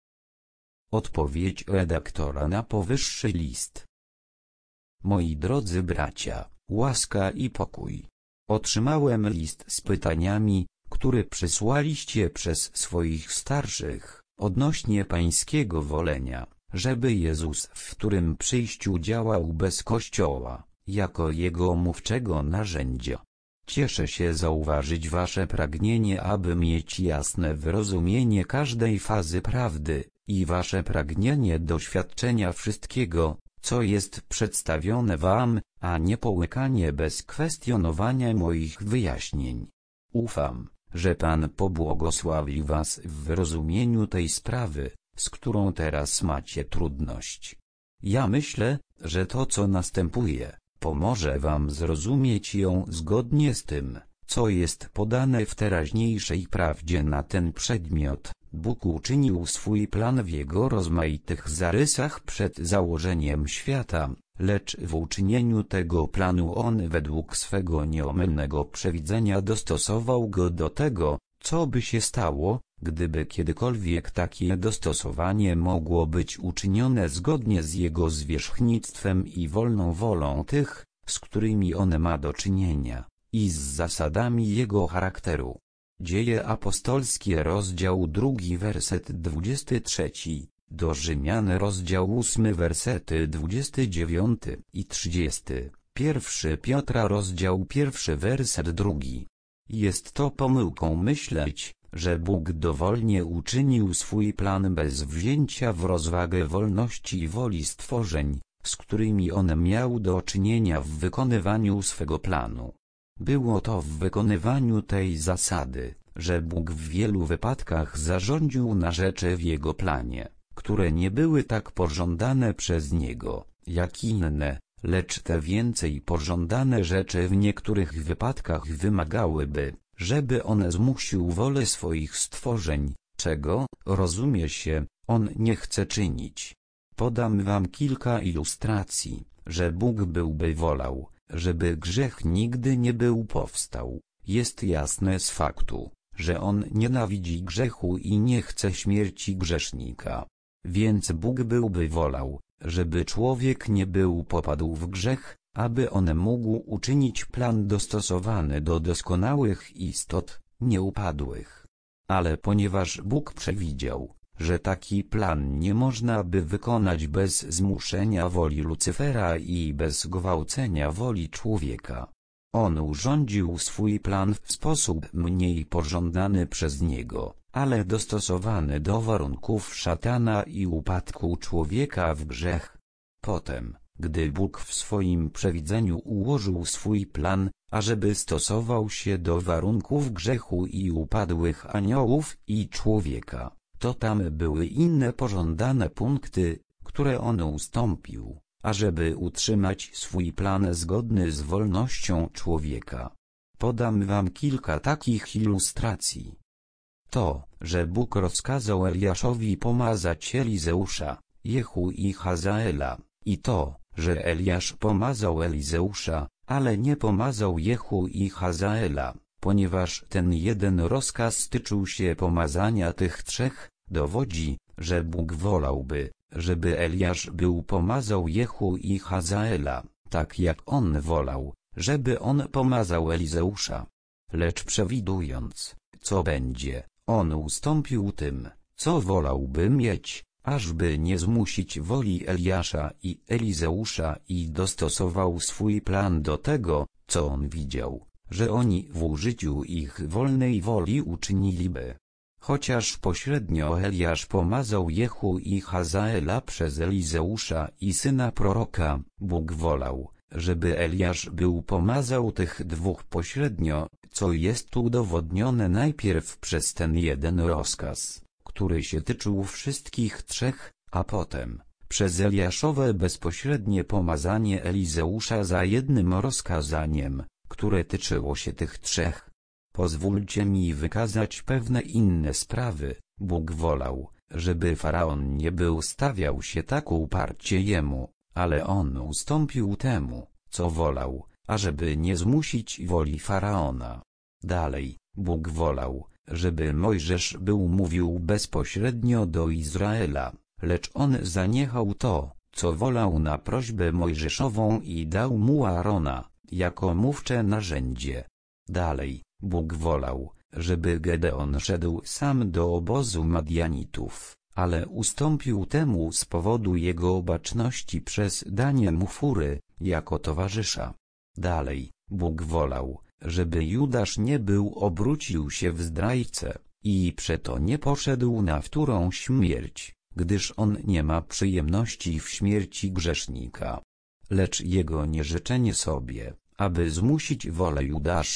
Odpowiedź redaktora na powyższy list. Moi drodzy bracia, łaska i pokój. Otrzymałem list z pytaniami, który przysłaliście przez swoich starszych, odnośnie pańskiego wolenia, żeby Jezus w którym przyjściu działał bez Kościoła, jako jego mówczego narzędzia. Cieszę się zauważyć wasze pragnienie, aby mieć jasne wyrozumienie każdej fazy prawdy, i wasze pragnienie doświadczenia wszystkiego, co jest przedstawione wam, a nie połykanie bez kwestionowania moich wyjaśnień. Ufam, że Pan pobłogosławi was w wyrozumieniu tej sprawy, z którą teraz macie trudność. Ja myślę, że to, co następuje, pomoże wam zrozumieć ją zgodnie z tym, co jest podane w teraźniejszej prawdzie na ten przedmiot. Bóg uczynił swój plan w jego rozmaitych zarysach przed założeniem świata, lecz w uczynieniu tego planu on według swego nieomylnego przewidzenia dostosował go do tego, co by się stało, gdyby kiedykolwiek takie dostosowanie mogło być uczynione zgodnie z jego zwierzchnictwem i wolną wolą tych, z którymi on ma do czynienia, i z zasadami jego charakteru. Dzieje apostolskie rozdział 2 werset 23, do Rzymian rozdział 8 wersety 29 i 30, 1 Piotra rozdział 1 werset 2. Jest to pomyłką myśleć, że Bóg dowolnie uczynił swój plan bez wzięcia w rozwagę wolności woli stworzeń, z którymi on miał do czynienia w wykonywaniu swego planu. Było to w wykonywaniu tej zasady, że Bóg w wielu wypadkach zarządził na rzeczy w jego planie, które nie były tak pożądane przez niego, jak inne, lecz te więcej pożądane rzeczy w niektórych wypadkach wymagałyby, żeby on zmusił wolę swoich stworzeń, czego, rozumie się, on nie chce czynić. Podam wam kilka ilustracji, że Bóg byłby wolał, żeby grzech nigdy nie był powstał. Jest jasne z faktu, że on nienawidzi grzechu i nie chce śmierci grzesznika. Więc Bóg byłby wolał, żeby człowiek nie popadł w grzech, aby on mógł uczynić plan dostosowany do doskonałych istot, nieupadłych. Ale ponieważ Bóg przewidział, że taki plan nie można by wykonać bez zmuszenia woli Lucyfera i bez gwałcenia woli człowieka, on urządził swój plan w sposób mniej pożądany przez niego, ale dostosowany do warunków szatana i upadku człowieka w grzech. Potem, gdy Bóg w swoim przewidzeniu ułożył swój plan, ażeby stosował się do warunków grzechu i upadłych aniołów i człowieka, to tam były inne pożądane punkty, które on ustąpił, ażeby utrzymać swój plan zgodny z wolnością człowieka. Podam wam kilka takich ilustracji. To, że Bóg rozkazał Eliaszowi pomazać Elizeusza, Jehu i Hazaela, i to, że Eliasz pomazał Elizeusza, ale nie pomazał Jehu i Hazaela, ponieważ ten jeden rozkaz tyczył się pomazania tych trzech, dowodzi, że Bóg wolałby, żeby Eliasz pomazał Jehu i Hazaela, tak jak on wolał, żeby on pomazał Elizeusza. Lecz przewidując, co będzie, on ustąpił tym, co wolałby mieć, ażby nie zmusić woli Eliasza i Elizeusza i dostosował swój plan do tego, co on widział, że oni w użyciu ich wolnej woli uczyniliby. Chociaż pośrednio Eliasz pomazał Jehu i Hazaela przez Elizeusza i syna proroka, Bóg wolał, żeby Eliasz pomazał tych dwóch pośrednio, co jest udowodnione najpierw przez ten jeden rozkaz, który się tyczył wszystkich trzech, a potem przez Eliaszowe bezpośrednie pomazanie Elizeusza za jednym rozkazaniem, które tyczyło się tych trzech. Pozwólcie mi wykazać pewne inne sprawy. Bóg wolał, żeby Faraon nie stawiał się tak uparcie jemu, ale on ustąpił temu, co wolał, ażeby nie zmusić woli Faraona. Dalej, Bóg wolał, żeby Mojżesz mówił bezpośrednio do Izraela, lecz on zaniechał to, co wolał na prośbę Mojżeszową i dał mu Aarona, jako mówcze narzędzie. Dalej, Bóg wolał, żeby Gedeon szedł sam do obozu Madianitów, ale ustąpił temu z powodu jego baczności przez danie mu Fury, jako towarzysza. Dalej, Bóg wolał, żeby Judasz obrócił się w zdrajcę, i przeto nie poszedł na wtórą śmierć, gdyż on nie ma przyjemności w śmierci grzesznika. Lecz jego nieżyczenie sobie, aby zmusić wolę Judasza,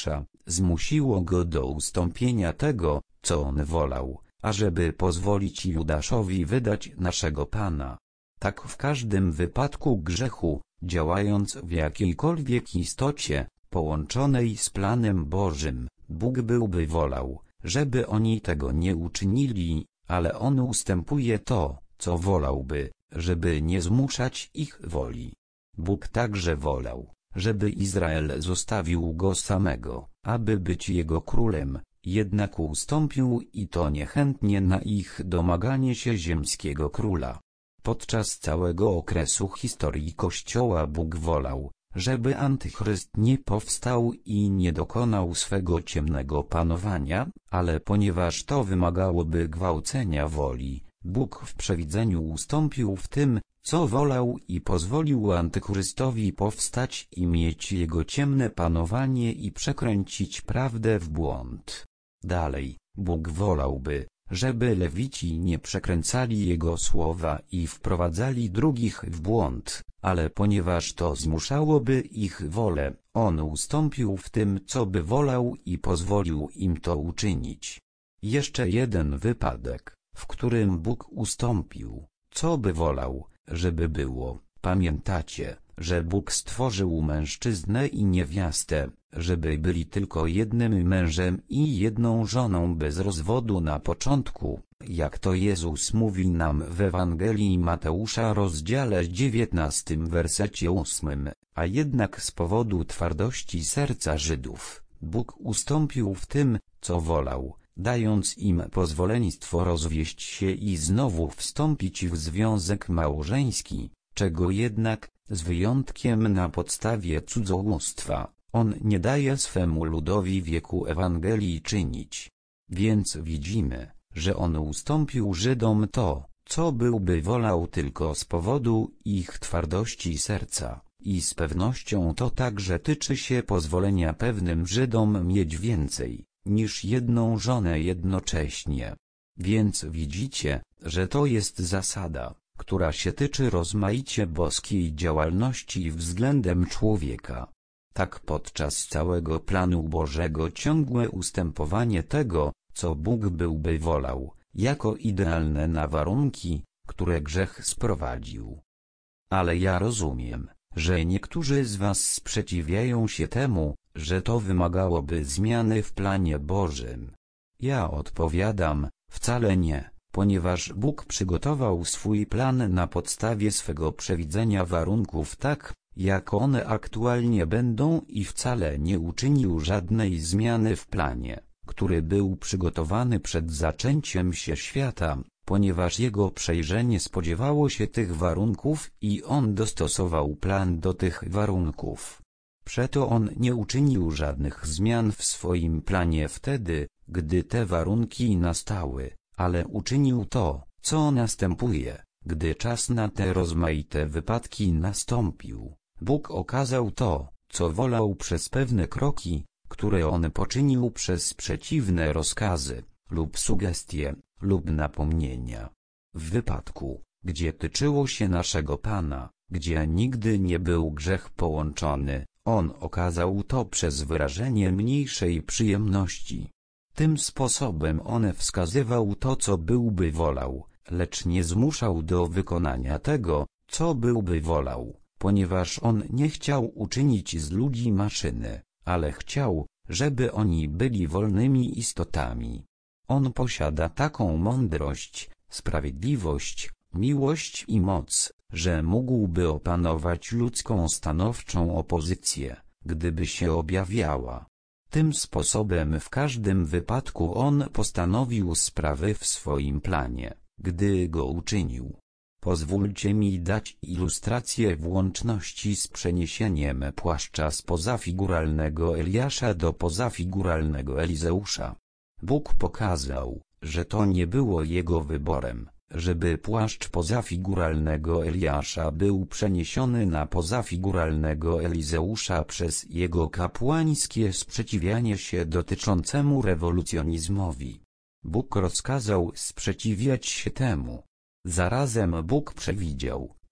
zmusiło go do ustąpienia tego, co on wolał, ażeby pozwolić Judaszowi wydać naszego Pana. Tak w każdym wypadku grzechu, działając w jakiejkolwiek istocie, połączonej z planem Bożym, Bóg byłby wolał, żeby oni tego nie uczynili, ale On ustępuje to, co wolałby, żeby nie zmuszać ich woli. Bóg także wolał, żeby Izrael zostawił Go samego, aby być Jego królem, jednak ustąpił i to niechętnie na ich domaganie się ziemskiego króla. Podczas całego okresu historii Kościoła Bóg wolał, żeby Antychryst nie powstał i nie dokonał swego ciemnego panowania, ale ponieważ to wymagałoby gwałcenia woli, Bóg w przewidzeniu ustąpił w tym, co wolał i pozwolił Antychrystowi powstać i mieć jego ciemne panowanie i przekręcić prawdę w błąd. Dalej, Bóg wolałby, żeby Lewici nie przekręcali Jego słowa i wprowadzali drugich w błąd, ale ponieważ to zmuszałoby ich wolę, On ustąpił w tym, co by wolał i pozwolił im to uczynić. Jeszcze jeden wypadek, w którym Bóg ustąpił, co by wolał, żeby było. Pamiętacie, że Bóg stworzył mężczyznę i niewiastę, żeby byli tylko jednym mężem i jedną żoną bez rozwodu na początku, jak to Jezus mówi nam w Ewangelii Mateusza rozdziale 19 wersecie 8, a jednak z powodu twardości serca Żydów, Bóg ustąpił w tym, co wolał, dając im pozwoleństwo rozwieść się i znowu wstąpić w związek małżeński, czego jednak, z wyjątkiem na podstawie cudzołóstwa, On nie daje swemu ludowi wieku Ewangelii czynić. Więc widzimy, że On ustąpił Żydom to, co byłby wolał tylko z powodu ich twardości serca, i z pewnością to także tyczy się pozwolenia pewnym Żydom mieć więcej, niż jedną żonę jednocześnie. Więc widzicie, że to jest zasada, która się tyczy rozmaicie boskiej działalności względem człowieka. Tak podczas całego planu Bożego ciągłe ustępowanie tego, co Bóg byłby wolał, jako idealne na warunki, które grzech sprowadził. Ale ja rozumiem, że niektórzy z was sprzeciwiają się temu, że to wymagałoby zmiany w planie Bożym. Ja odpowiadam, wcale nie, ponieważ Bóg przygotował swój plan na podstawie swego przewidzenia warunków tak, jak one aktualnie będą i wcale nie uczynił żadnej zmiany w planie, który był przygotowany przed zaczęciem się świata, ponieważ Jego przejrzenie spodziewało się tych warunków i On dostosował plan do tych warunków. Przeto On nie uczynił żadnych zmian w swoim planie wtedy, gdy te warunki nastały, ale uczynił to, co następuje, gdy czas na te rozmaite wypadki nastąpił. Bóg okazał to, co wolał przez pewne kroki, które On poczynił przez przeciwne rozkazy, lub sugestie, lub napomnienia. W wypadku, gdzie tyczyło się naszego Pana, gdzie nigdy nie był grzech połączony, On okazał to przez wyrażenie mniejszej przyjemności. Tym sposobem On wskazywał to, co byłby wolał, lecz nie zmuszał do wykonania tego, co byłby wolał, ponieważ On nie chciał uczynić z ludzi maszyny, ale chciał, żeby oni byli wolnymi istotami. On posiada taką mądrość, sprawiedliwość, miłość i moc, że mógłby opanować ludzką stanowczą opozycję, gdyby się objawiała. Tym sposobem w każdym wypadku On postanowił sprawy w swoim planie, gdy go uczynił. Pozwólcie mi dać ilustrację w łączności z przeniesieniem płaszcza z pozafiguralnego Eliasza do pozafiguralnego Elizeusza. Bóg pokazał, że to nie było Jego wyborem, żeby płaszcz pozafiguralnego Eliasza był przeniesiony na pozafiguralnego Elizeusza przez jego kapłańskie sprzeciwianie się dotyczącemu rewolucjonizmowi. Bóg rozkazał sprzeciwiać się temu. Zarazem Bóg przewidział,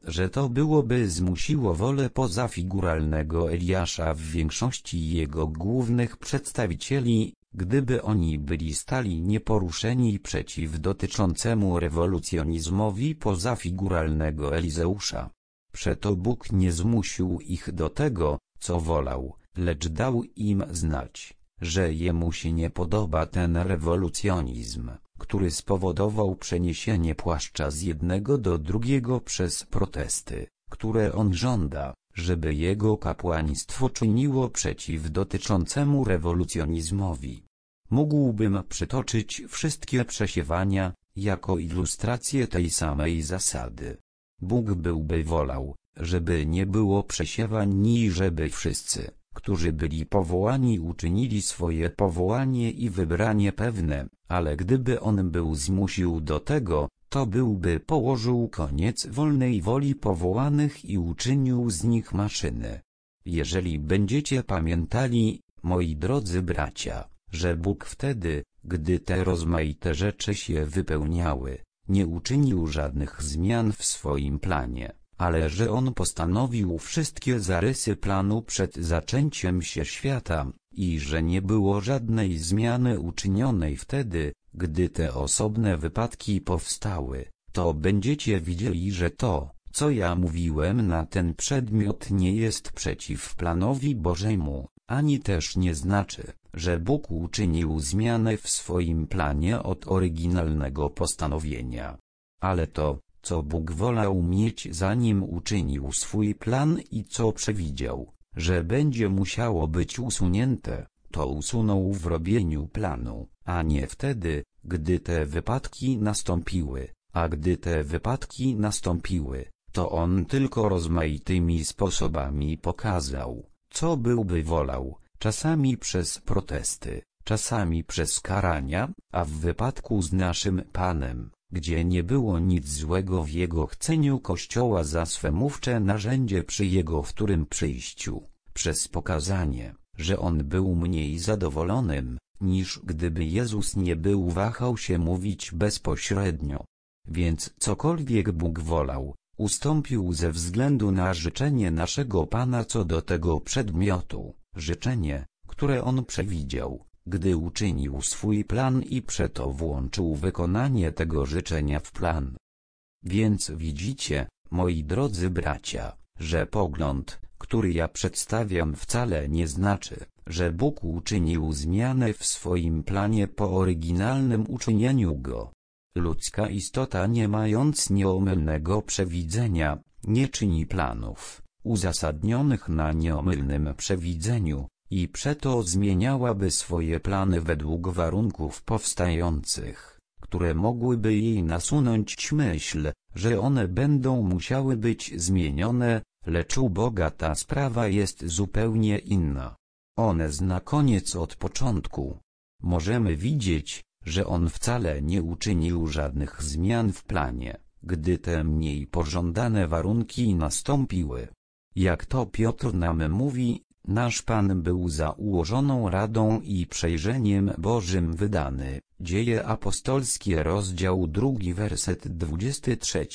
że to byłoby zmusiło wolę pozafiguralnego Eliasza w większości jego głównych przedstawicieli, gdyby oni byli stali nieporuszeni przeciw dotyczącemu rewolucjonizmowi pozafiguralnego Elizeusza. Przeto Bóg nie zmusił ich do tego, co wolał, lecz dał im znać, że jemu się nie podoba ten rewolucjonizm, który spowodował przeniesienie płaszcza z jednego do drugiego przez protesty, które on żąda, żeby jego kapłaństwo czyniło przeciw dotyczącemu rewolucjonizmowi. Mógłbym przytoczyć wszystkie przesiewania, jako ilustrację tej samej zasady. Bóg byłby wolał, żeby nie było przesiewań i żeby wszyscy, którzy byli powołani, uczynili swoje powołanie i wybranie pewne, ale gdyby on był zmusił do tego, to byłby położył koniec wolnej woli powołanych i uczynił z nich maszyny. Jeżeli będziecie pamiętali, moi drodzy bracia, że Bóg wtedy, gdy te rozmaite rzeczy się wypełniały, nie uczynił żadnych zmian w swoim planie, ale że on postanowił wszystkie zarysy planu przed zaczęciem się świata, i że nie było żadnej zmiany uczynionej wtedy, gdy te osobne wypadki powstały, to będziecie widzieli, że to, co ja mówiłem na ten przedmiot, nie jest przeciw planowi Bożemu, ani też nie znaczy, że Bóg uczynił zmianę w swoim planie od oryginalnego postanowienia. Ale to, co Bóg wolał mieć zanim uczynił swój plan i co przewidział, że będzie musiało być usunięte, to usunął w robieniu planu, a nie wtedy, gdy te wypadki nastąpiły, a gdy te wypadki nastąpiły, to on tylko rozmaitymi sposobami pokazał, co byłby wolał, czasami przez protesty, czasami przez karania, a w wypadku z naszym Panem, gdzie nie było nic złego w jego chceniu Kościoła za swe mówcze narzędzie przy jego wtórnym przyjściu, przez pokazanie, że on był mniej zadowolonym, niż gdyby Jezus nie był wahał się mówić bezpośrednio. Więc cokolwiek Bóg wolał, ustąpił ze względu na życzenie naszego Pana co do tego przedmiotu, życzenie, które on przewidział, gdy uczynił swój plan i przeto włączył wykonanie tego życzenia w plan. Więc widzicie, moi drodzy bracia, że pogląd, który ja przedstawiam, wcale nie znaczy, że Bóg uczynił zmianę w swoim planie po oryginalnym uczynieniu go. Ludzka istota, nie mając nieomylnego przewidzenia, nie czyni planów, uzasadnionych na nieomylnym przewidzeniu, i przeto zmieniałaby swoje plany według warunków powstających, które mogłyby jej nasunąć myśl, że one będą musiały być zmienione, lecz u Boga ta sprawa jest zupełnie inna. On zna koniec od początku. Możemy widzieć, że on wcale nie uczynił żadnych zmian w planie, gdy te mniej pożądane warunki nastąpiły. Jak to Piotr nam mówi, nasz Pan był za ułożoną radą i przejrzeniem Bożym wydany. Dzieje apostolskie, rozdział 2, werset 23.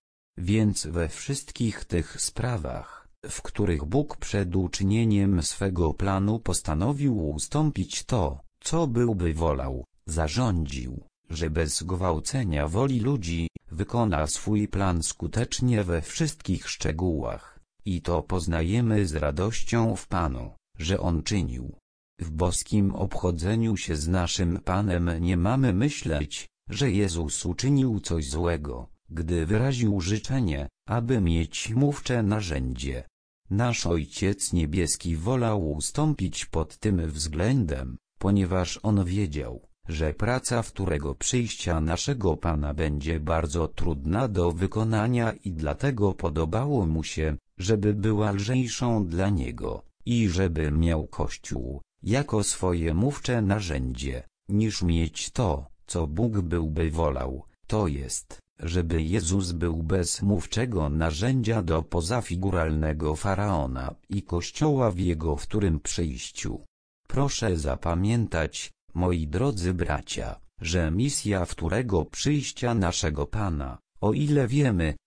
Więc we wszystkich tych sprawach, w których Bóg przed uczynieniem swego planu postanowił ustąpić to, co byłby wolał, zarządził, że bez gwałcenia woli ludzi, wykona swój plan skutecznie we wszystkich szczegółach. I to poznajemy z radością w Panu, że On czynił. W boskim obchodzeniu się z naszym Panem nie mamy myśleć, że Jezus uczynił coś złego, gdy wyraził życzenie, aby mieć mówcze narzędzie. Nasz Ojciec Niebieski wolał ustąpić pod tym względem, ponieważ On wiedział, że praca wtórnego przyjścia naszego Pana będzie bardzo trudna do wykonania i dlatego podobało Mu się, żeby była lżejszą dla Niego, i żeby miał Kościół, jako swoje mówcze narzędzie, niż mieć to, co Bóg byłby wolał, to jest, żeby Jezus był bez mówczego narzędzia do pozafiguralnego Faraona i Kościoła w Jego wtórnym przyjściu. Proszę zapamiętać, moi drodzy bracia, że misja wtórego przyjścia naszego Pana, o ile wiemy,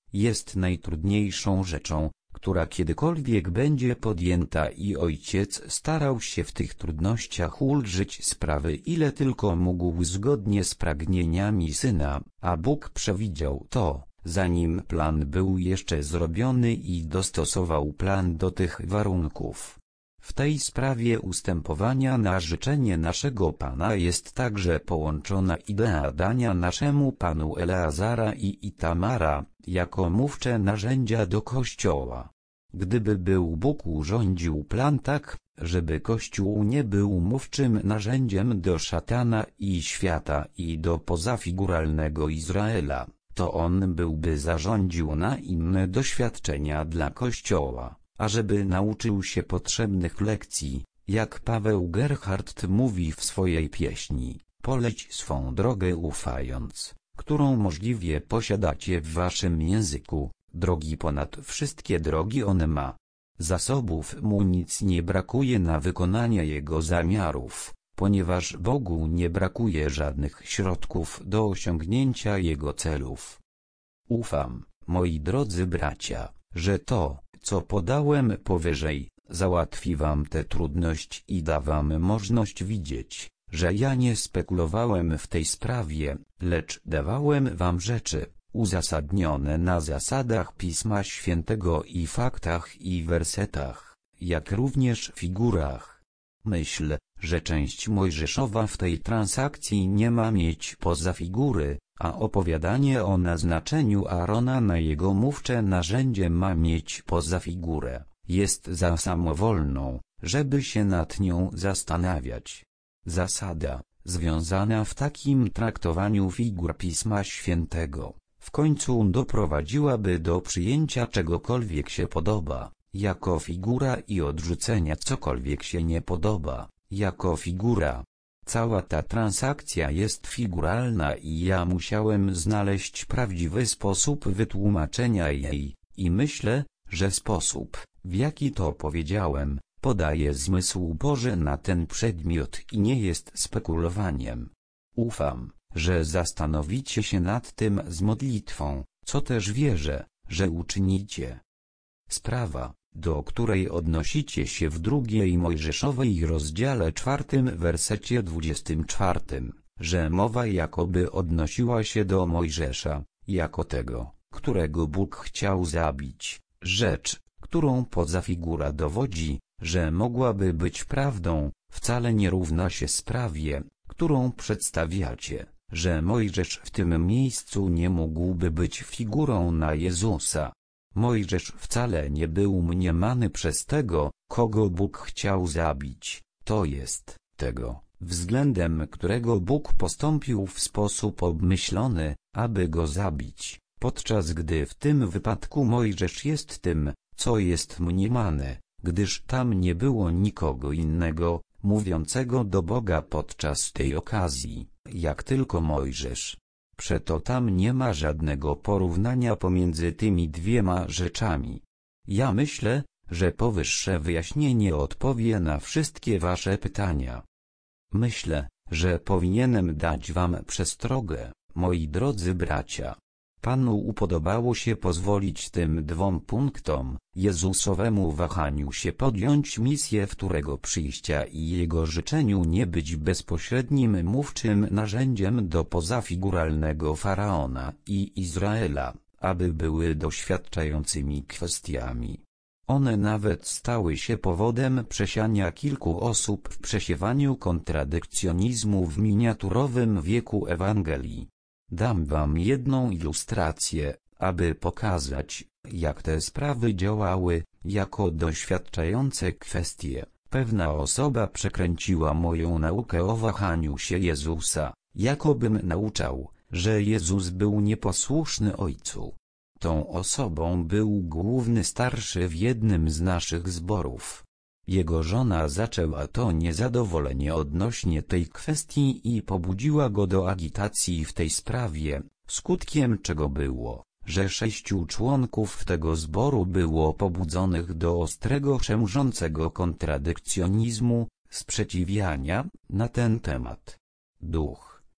jest najtrudniejszą rzeczą, która kiedykolwiek będzie podjęta i ojciec starał się w tych trudnościach ulżyć sprawy ile tylko mógł zgodnie z pragnieniami syna, a Bóg przewidział to, zanim plan był jeszcze zrobiony i dostosował plan do tych warunków. W tej sprawie ustępowania na życzenie naszego Pana jest także połączona idea dania naszemu Panu Eleazara i Itamara, jako mówcze narzędzia do Kościoła. Gdyby był Bóg urządził plan tak, żeby Kościół nie był mówczym narzędziem do szatana i świata i do pozafiguralnego Izraela, to on byłby zarządził na inne doświadczenia dla Kościoła, ażeby nauczył się potrzebnych lekcji, jak Paweł Gerhardt mówi w swojej pieśni, poleć swą drogę ufając, którą możliwie posiadacie w waszym języku, drogi ponad wszystkie drogi on ma. Zasobów mu nic nie brakuje na wykonanie jego zamiarów, ponieważ Bogu nie brakuje żadnych środków do osiągnięcia jego celów. Ufam, moi drodzy bracia, że to, co podałem powyżej, załatwi wam tę trudność i da wam możliwość widzieć, że ja nie spekulowałem w tej sprawie, lecz dawałem wam rzeczy uzasadnione na zasadach Pisma Świętego i faktach i wersetach, jak również figurach. Myślę, że część mojżeszowa w tej transakcji nie ma mieć poza figury, a opowiadanie o naznaczeniu Aarona na jego mówcze narzędzie ma mieć poza figurę. Jest za samowolną, żeby się nad nią zastanawiać. Zasada, związana w takim traktowaniu figur Pisma Świętego, w końcu doprowadziłaby do przyjęcia czegokolwiek się podoba, jako figura i odrzucenia cokolwiek się nie podoba, jako figura. Cała ta transakcja jest figuralna i ja musiałem znaleźć prawdziwy sposób wytłumaczenia jej, i myślę, że sposób, w jaki to powiedziałem, podaje zmysł Boży na ten przedmiot i nie jest spekulowaniem. Ufam, że zastanowicie się nad tym z modlitwą, co też wierzę, że uczynicie. Sprawa, do której odnosicie się w drugiej Mojżeszowej rozdziale 4 wersecie 24, że mowa jakoby odnosiła się do Mojżesza, jako tego, którego Bóg chciał zabić, rzecz, którą poza figura dowodzi, że mogłaby być prawdą, wcale nie równa się sprawie, którą przedstawiacie, że Mojżesz w tym miejscu nie mógłby być figurą na Jezusa. Mojżesz wcale nie był mniemany przez tego, kogo Bóg chciał zabić, to jest tego, względem którego Bóg postąpił w sposób obmyślony, aby go zabić, podczas gdy w tym wypadku Mojżesz jest tym, co jest mniemane, gdyż tam nie było nikogo innego, mówiącego do Boga podczas tej okazji, jak tylko Mojżesz. Przeto tam nie ma żadnego porównania pomiędzy tymi dwiema rzeczami. Ja myślę, że powyższe wyjaśnienie odpowie na wszystkie wasze pytania. Myślę, że powinienem dać wam przestrogę, moi drodzy bracia. Panu upodobało się pozwolić tym dwom punktom, Jezusowemu wahaniu się podjąć misję wtórego przyjścia i jego życzeniu nie być bezpośrednim mówczym narzędziem do pozafiguralnego Faraona i Izraela, aby były doświadczającymi kwestiami. One nawet stały się powodem przesiania kilku osób w przesiewaniu kontradykcjonizmu w miniaturowym wieku Ewangelii. Dam wam jedną ilustrację, aby pokazać, jak te sprawy działały, jako doświadczające kwestie. Pewna osoba przekręciła moją naukę o wahaniu się Jezusa, jakobym nauczał, że Jezus był nieposłuszny Ojcu. Tą osobą był główny starszy w jednym z naszych zborów. Jego żona zaczęła to niezadowolenie odnośnie tej kwestii i pobudziła go do agitacji w tej sprawie, skutkiem czego było, że 6 członków tego zboru było pobudzonych do ostrego przemrzącego kontradykcjonizmu, sprzeciwiania, na ten temat. Duch,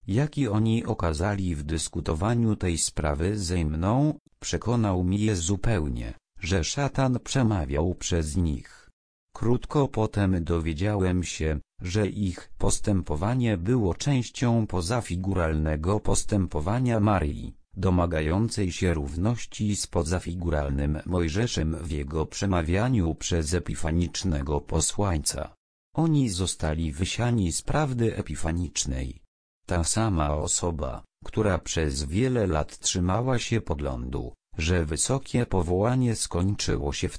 jaki oni okazali w dyskutowaniu tej sprawy ze mną, przekonał mnie zupełnie, że szatan przemawiał przez nich. Krótko potem dowiedziałem się, że ich postępowanie było częścią pozafiguralnego postępowania Marii, domagającej się równości z pozafiguralnym Mojżeszem w jego przemawianiu przez epifanicznego posłańca. Oni zostali wysiani z prawdy epifanicznej. Ta sama osoba, która przez wiele lat trzymała się poglądu, że wysokie powołanie skończyło się w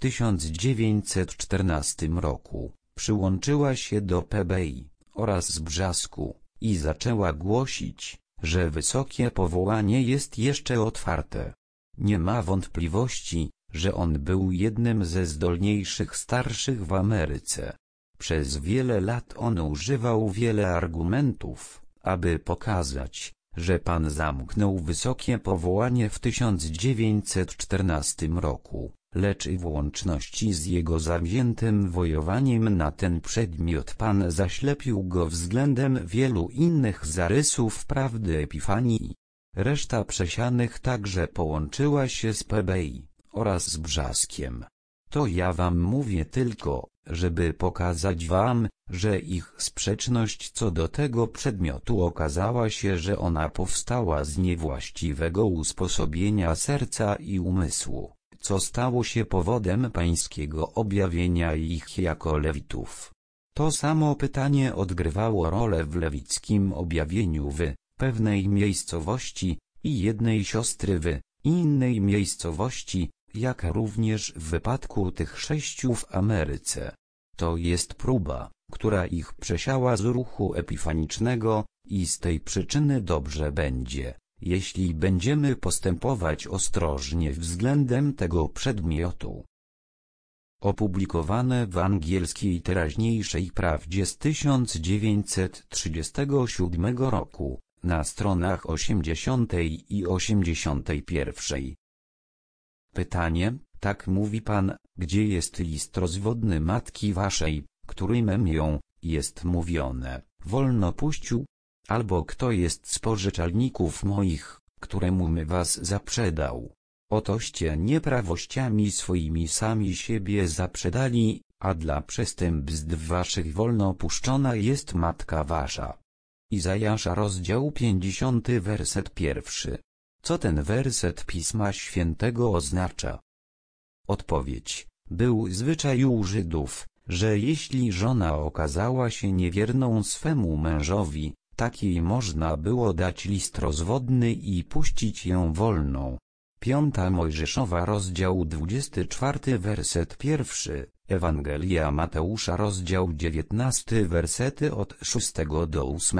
1914 roku, przyłączyła się do PBI oraz z Brzasku i zaczęła głosić, że wysokie powołanie jest jeszcze otwarte. Nie ma wątpliwości, że on był jednym ze zdolniejszych starszych w Ameryce. Przez wiele lat on używał wiele argumentów, aby pokazać, że Pan zamknął wysokie powołanie w 1914 roku, lecz w łączności z jego zawziętym wojowaniem na ten przedmiot Pan zaślepił go względem wielu innych zarysów prawdy Epifanii. Reszta przesianych także połączyła się z PBI oraz z Brzaskiem. To ja wam mówię tylko, żeby pokazać wam, że ich sprzeczność co do tego przedmiotu okazała się, że ona powstała z niewłaściwego usposobienia serca i umysłu, co stało się powodem pańskiego objawienia ich jako Lewitów. To samo pytanie odgrywało rolę w lewickim objawieniu w pewnej miejscowości i jednej siostry w innej miejscowości, jak również w wypadku tych 6 w Ameryce. To jest próba, która ich przesiała z ruchu epifanicznego i z tej przyczyny dobrze będzie, jeśli będziemy postępować ostrożnie względem tego przedmiotu. Opublikowane w angielskiej Teraźniejszej Prawdzie z 1937 roku, na stronach 80 i 81. Pytanie, tak mówi Pan, gdzie jest list rozwodny matki waszej, którym ją, jest mówione, wolno puścił? Albo kto jest z pożyczalników moich, któremu my was zaprzedał? Otoście nieprawościami swoimi sami siebie zaprzedali, a dla przestępstw waszych wolno puszczona jest matka wasza. Izajasza rozdział 50 werset 1. Co ten werset Pisma Świętego oznacza? Odpowiedź. Był zwyczaj u Żydów, że jeśli żona okazała się niewierną swemu mężowi, takiej można było dać list rozwodny i puścić ją wolną. 5 Mojżeszowa rozdział 24 werset 1, Ewangelia Mateusza rozdział 19 wersety od 6 do 8.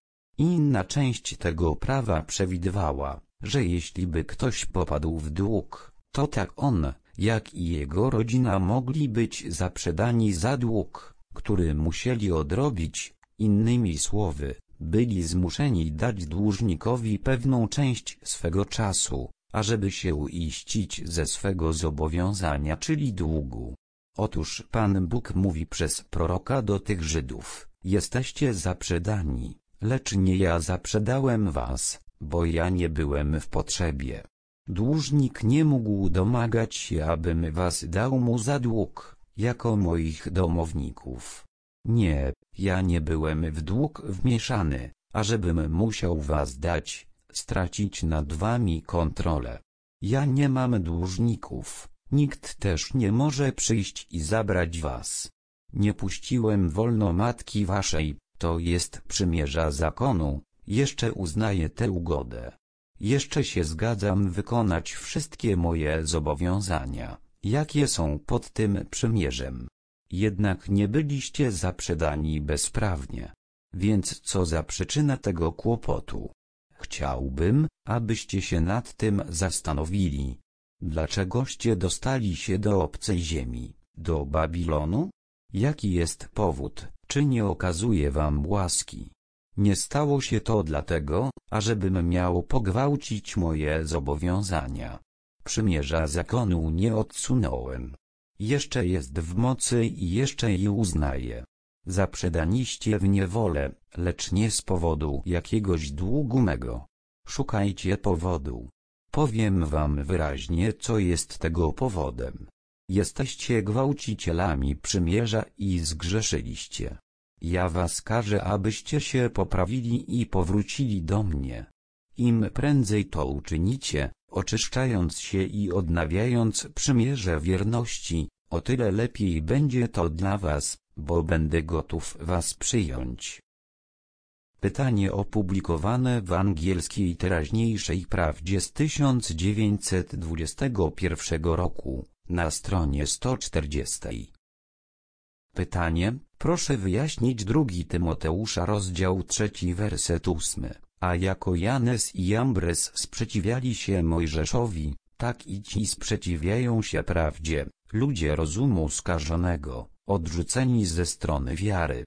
Inna część tego prawa przewidywała, że jeśli by ktoś popadł w dług, to tak on, jak i jego rodzina mogli być zaprzedani za dług, który musieli odrobić, innymi słowy, byli zmuszeni dać dłużnikowi pewną część swego czasu, ażeby się uiścić ze swego zobowiązania, czyli długu. Otóż Pan Bóg mówi przez proroka do tych Żydów, jesteście zaprzedani, lecz nie ja zaprzedałem was, bo ja nie byłem w potrzebie. Dłużnik nie mógł domagać się, abym was dał mu za dług, jako moich domowników. Nie, ja nie byłem w dług wmieszany, ażebym musiał was dać, stracić nad wami kontrolę. Ja nie mam dłużników, nikt też nie może przyjść i zabrać was. Nie puściłem wolno matki waszej, to jest przymierza zakonu, jeszcze uznaję tę ugodę. Jeszcze się zgadzam wykonać wszystkie moje zobowiązania, jakie są pod tym przymierzem. Jednak nie byliście zaprzedani bezprawnie. Więc co za przyczyna tego kłopotu? Chciałbym, abyście się nad tym zastanowili. Dlaczegoście dostali się do obcej ziemi, do Babilonu? Jaki jest powód, czy nie okazuje wam łaski? Nie stało się to dlatego, ażebym miał pogwałcić moje zobowiązania. Przymierza zakonu nie odsunąłem. Jeszcze jest w mocy i jeszcze je uznaję. Zaprzedaniście w niewolę, lecz nie z powodu jakiegoś długu mego. Szukajcie powodu. Powiem wam wyraźnie, co jest tego powodem. Jesteście gwałcicielami przymierza i zgrzeszyliście. Ja was każę, abyście się poprawili i powrócili do mnie. Im prędzej to uczynicie, oczyszczając się i odnawiając przymierze wierności, o tyle lepiej będzie to dla was, bo będę gotów was przyjąć. Pytanie opublikowane w angielskiej teraźniejszej prawdzie z 1921 roku, na stronie 140. Pytanie, proszę wyjaśnić 2 Tymoteusza rozdział 3 werset 8. A jako Janes i Jambres sprzeciwiali się Mojżeszowi, tak i ci sprzeciwiają się prawdzie, ludzie rozumu skażonego, odrzuceni ze strony wiary.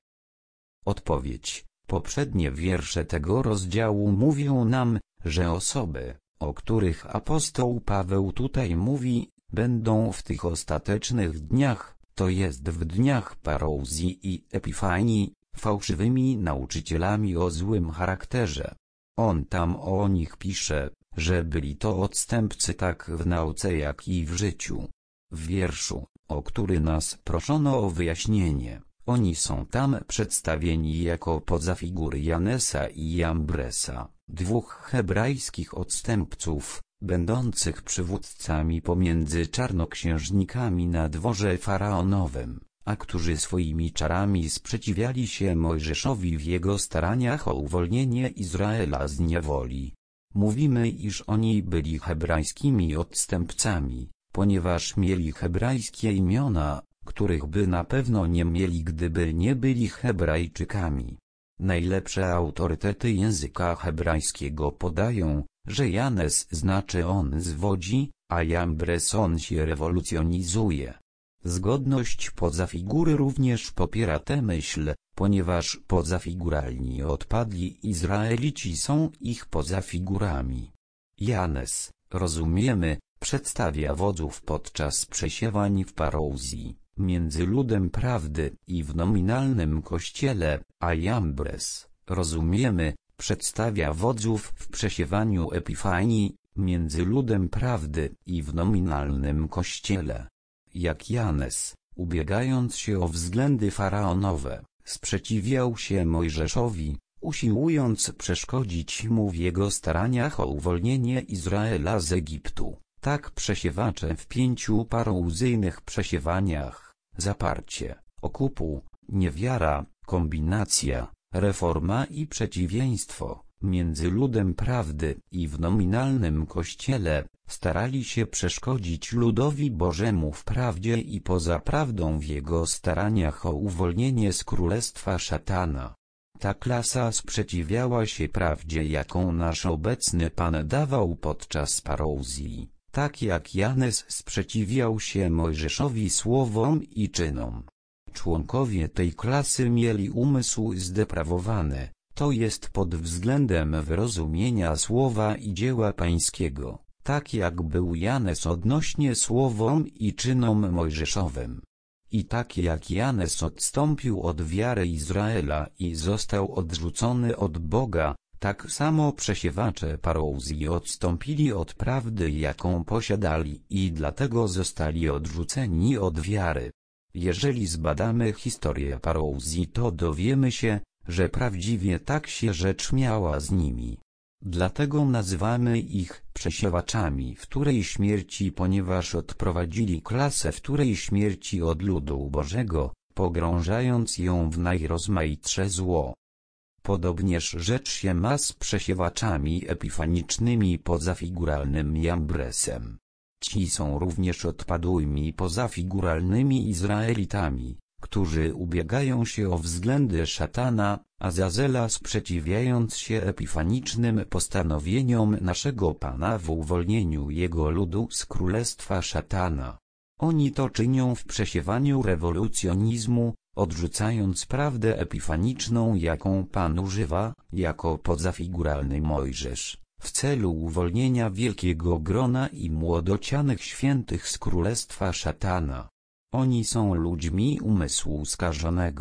Odpowiedź. Poprzednie wiersze tego rozdziału mówią nam, że osoby, o których apostoł Paweł tutaj mówi, będą w tych ostatecznych dniach, to jest w dniach parouzji i epifanii, fałszywymi nauczycielami o złym charakterze. On tam o nich pisze, że byli to odstępcy tak w nauce jak i w życiu. W wierszu, o który nas proszono o wyjaśnienie, oni są tam przedstawieni jako pozafigury Janesa i Jambresa, 2 hebrajskich odstępców, będących przywódcami pomiędzy czarnoksiężnikami na dworze faraonowym, a którzy swoimi czarami sprzeciwiali się Mojżeszowi w jego staraniach o uwolnienie Izraela z niewoli. Mówimy, iż oni byli hebrajskimi odstępcami, ponieważ mieli hebrajskie imiona, których by na pewno nie mieli, gdyby nie byli Hebrajczykami. Najlepsze autorytety języka hebrajskiego podają, że Janes znaczy on zwodzi, a Jambres on się rewolucjonizuje. Zgodność pozafigury również popiera tę myśl, ponieważ pozafiguralni odpadli Izraelici są ich pozafigurami. Janes, rozumiemy, przedstawia wodzów podczas przesiewań w parouzji, między ludem prawdy i w nominalnym kościele, a Jambres, rozumiemy, przedstawia wodzów w przesiewaniu epifanii, między ludem prawdy i w nominalnym kościele. Jak Janes, ubiegając się o względy faraonowe, sprzeciwiał się Mojżeszowi, usiłując przeszkodzić mu w jego staraniach o uwolnienie Izraela z Egiptu. Tak przesiewacze w 5 parouzyjnych przesiewaniach, zaparcie, okupu, niewiara, kombinacja, reforma i przeciwieństwo, między ludem prawdy i w nominalnym kościele, starali się przeszkodzić ludowi Bożemu w prawdzie i poza prawdą w jego staraniach o uwolnienie z królestwa szatana. Ta klasa sprzeciwiała się prawdzie, jaką nasz obecny Pan dawał podczas parouzji, tak jak Janes sprzeciwiał się Mojżeszowi słowom i czynom. Członkowie tej klasy mieli umysł zdeprawowany, to jest pod względem wyrozumienia słowa i dzieła pańskiego, tak jak był Janes odnośnie słowom i czynom mojżeszowym. I tak jak Janes odstąpił od wiary Izraela i został odrzucony od Boga, tak samo przesiewacze parouzji odstąpili od prawdy, jaką posiadali, i dlatego zostali odrzuceni od wiary. Jeżeli zbadamy historię parouzji, to dowiemy się, że prawdziwie tak się rzecz miała z nimi. Dlatego nazywamy ich przesiewaczami wtórej śmierci, ponieważ odprowadzili klasę wtórej śmierci od ludu Bożego, pogrążając ją w najrozmaitsze zło. Podobnież rzecz się ma z przesiewaczami epifanicznymi pozafiguralnym Jambresem. Ci są również odpadłymi pozafiguralnymi Izraelitami, którzy ubiegają się o względy szatana, Azazela, sprzeciwiając się epifanicznym postanowieniom naszego Pana w uwolnieniu jego ludu z królestwa szatana. Oni to czynią w przesiewaniu rewolucjonizmu, odrzucając prawdę epifaniczną, jaką Pan używa, jako pozafiguralny Mojżesz, w celu uwolnienia wielkiego grona i młodocianych świętych z królestwa szatana. Oni są ludźmi umysłu skażonego,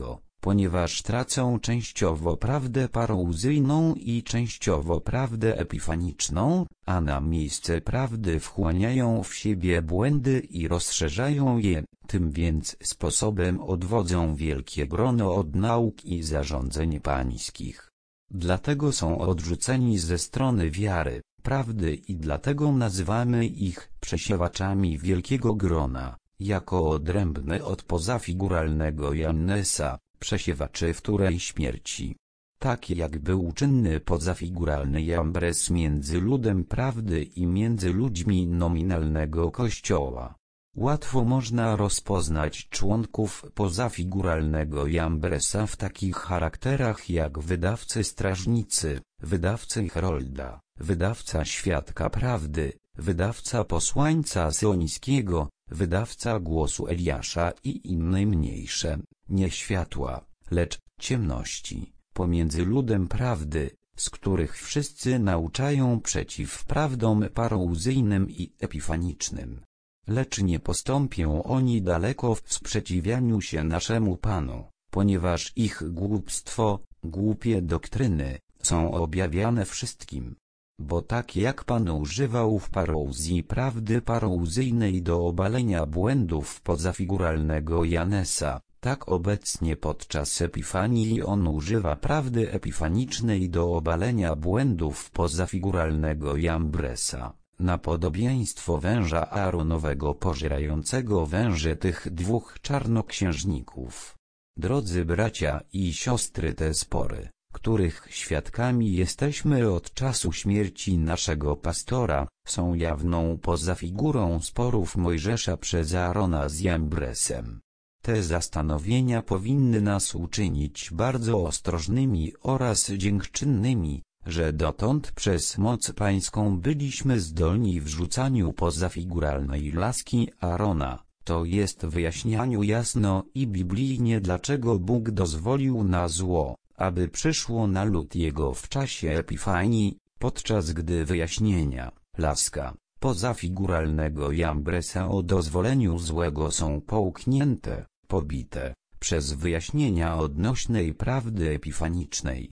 ponieważ tracą częściowo prawdę parouzyjną i częściowo prawdę epifaniczną, a na miejsce prawdy wchłaniają w siebie błędy i rozszerzają je, tym więc sposobem odwodzą wielkie grono od nauk i zarządzeń pańskich. Dlatego są odrzuceni ze strony wiary, prawdy i dlatego nazywamy ich przesiewaczami wielkiego grona, jako odrębny od pozafiguralnego Jannesa, przesiewaczy wtórej śmierci. Tak jak był czynny pozafiguralny Jambres między ludem prawdy i między ludźmi nominalnego Kościoła. Łatwo można rozpoznać członków pozafiguralnego Jambresa w takich charakterach jak wydawcy strażnicy, wydawcy Herolda, wydawca świadka prawdy, wydawca posłańca syjońskiego, wydawca głosu Eliasza i inne mniejsze, nie światła, lecz ciemności, pomiędzy ludem prawdy, z których wszyscy nauczają przeciw prawdom parouzyjnym i epifanicznym. Lecz nie postąpią oni daleko w sprzeciwianiu się naszemu Panu, ponieważ ich głupstwo, głupie doktryny, są objawiane wszystkim. Bo tak jak Pan używał w parouzji prawdy parouzyjnej do obalenia błędów pozafiguralnego Jannesa, tak obecnie podczas Epifanii on używa prawdy epifanicznej do obalenia błędów pozafiguralnego Jambresa, na podobieństwo węża Aaronowego pożerającego węże tych dwóch czarnoksiężników. Drodzy bracia i siostry, te spory, których świadkami jesteśmy od czasu śmierci naszego pastora, są jawną pozafigurą sporów Mojżesza przez Aarona z Jambresem. Te zastanowienia powinny nas uczynić bardzo ostrożnymi oraz dziękczynnymi, że dotąd przez moc pańską byliśmy zdolni w rzucaniu pozafiguralnej laski Aarona, to jest wyjaśnianiu jasno i biblijnie, dlaczego Bóg dozwolił na zło, aby przyszło na lud Jego w czasie Epifanii, podczas gdy wyjaśnienia, laska, pozafiguralnego Jambresa o dozwoleniu złego są połknięte, pobite, przez wyjaśnienia odnośnej prawdy epifanicznej.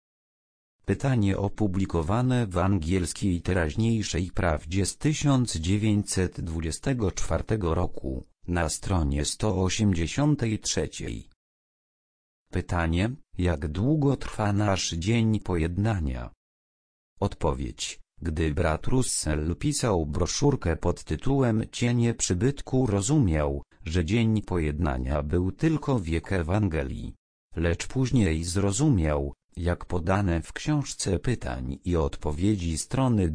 Pytanie opublikowane w angielskiej teraźniejszej prawdzie z 1924 roku, na stronie 183. Pytanie, jak długo trwa nasz dzień pojednania? Odpowiedź. Gdy brat Russell pisał broszurkę pod tytułem Cienie przybytku, rozumiał, że dzień pojednania był tylko wiek Ewangelii. Lecz później zrozumiał, jak podane w książce Pytań i Odpowiedzi strony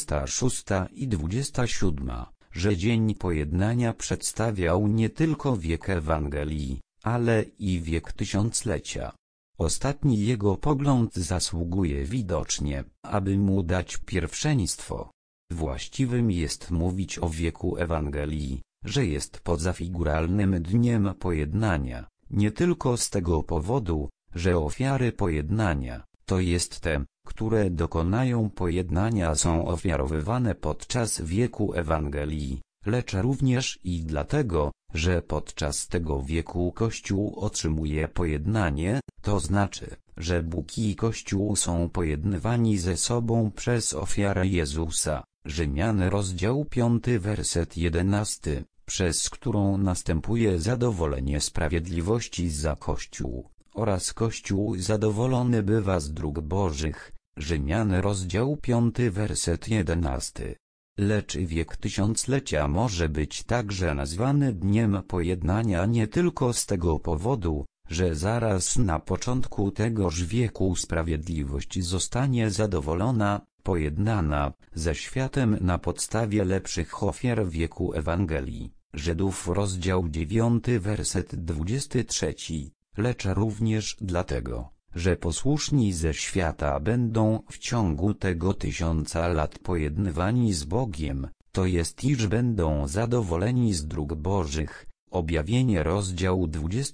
26 i 27, że dzień pojednania przedstawiał nie tylko wiek Ewangelii, ale i wiek tysiąclecia. Ostatni jego pogląd zasługuje widocznie, aby mu dać pierwszeństwo. Właściwym jest mówić o wieku Ewangelii, że jest pozafiguralnym dniem pojednania, nie tylko z tego powodu, że ofiary pojednania, to jest te, które dokonają pojednania, są ofiarowywane podczas wieku Ewangelii, lecz również i dlatego, że podczas tego wieku Kościół otrzymuje pojednanie, to znaczy, że Bóg i Kościół są pojednywani ze sobą przez ofiarę Jezusa. Rzymian rozdział 5 werset 11, przez którą następuje zadowolenie sprawiedliwości za Kościół, oraz Kościół zadowolony bywa z dróg Bożych. Rzymian rozdział 5 werset 11. Lecz wiek tysiąclecia może być także nazwany dniem pojednania nie tylko z tego powodu, że zaraz na początku tegoż wieku sprawiedliwość zostanie zadowolona, pojednana, ze światem na podstawie lepszych ofiar wieku Ewangelii. Żydów rozdział 9 werset 23, lecz również dlatego, że posłuszni ze świata będą w ciągu tego 1000 lat pojednywani z Bogiem, to jest iż będą zadowoleni z dróg Bożych. Objawienie rozdział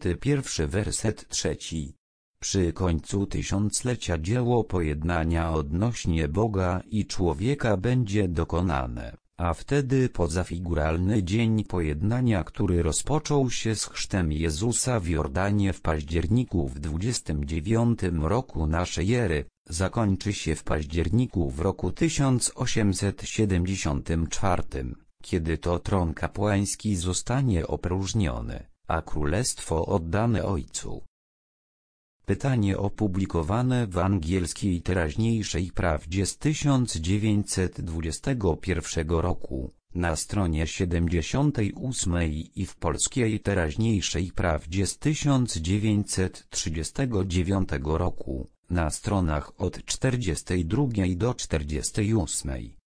21 werset 3. Przy końcu tysiąclecia dzieło pojednania odnośnie Boga i człowieka będzie dokonane, a wtedy pozafiguralny dzień pojednania, który rozpoczął się z chrztem Jezusa w Jordanie w październiku w 29 roku naszej ery, zakończy się w październiku w roku 1874, kiedy to tron kapłański zostanie opróżniony, a królestwo oddane Ojcu. Pytanie opublikowane w angielskiej Teraźniejszej Prawdzie z 1921 roku, na stronie 78 i w polskiej Teraźniejszej Prawdzie z 1939 roku, na stronach od 42 do 48.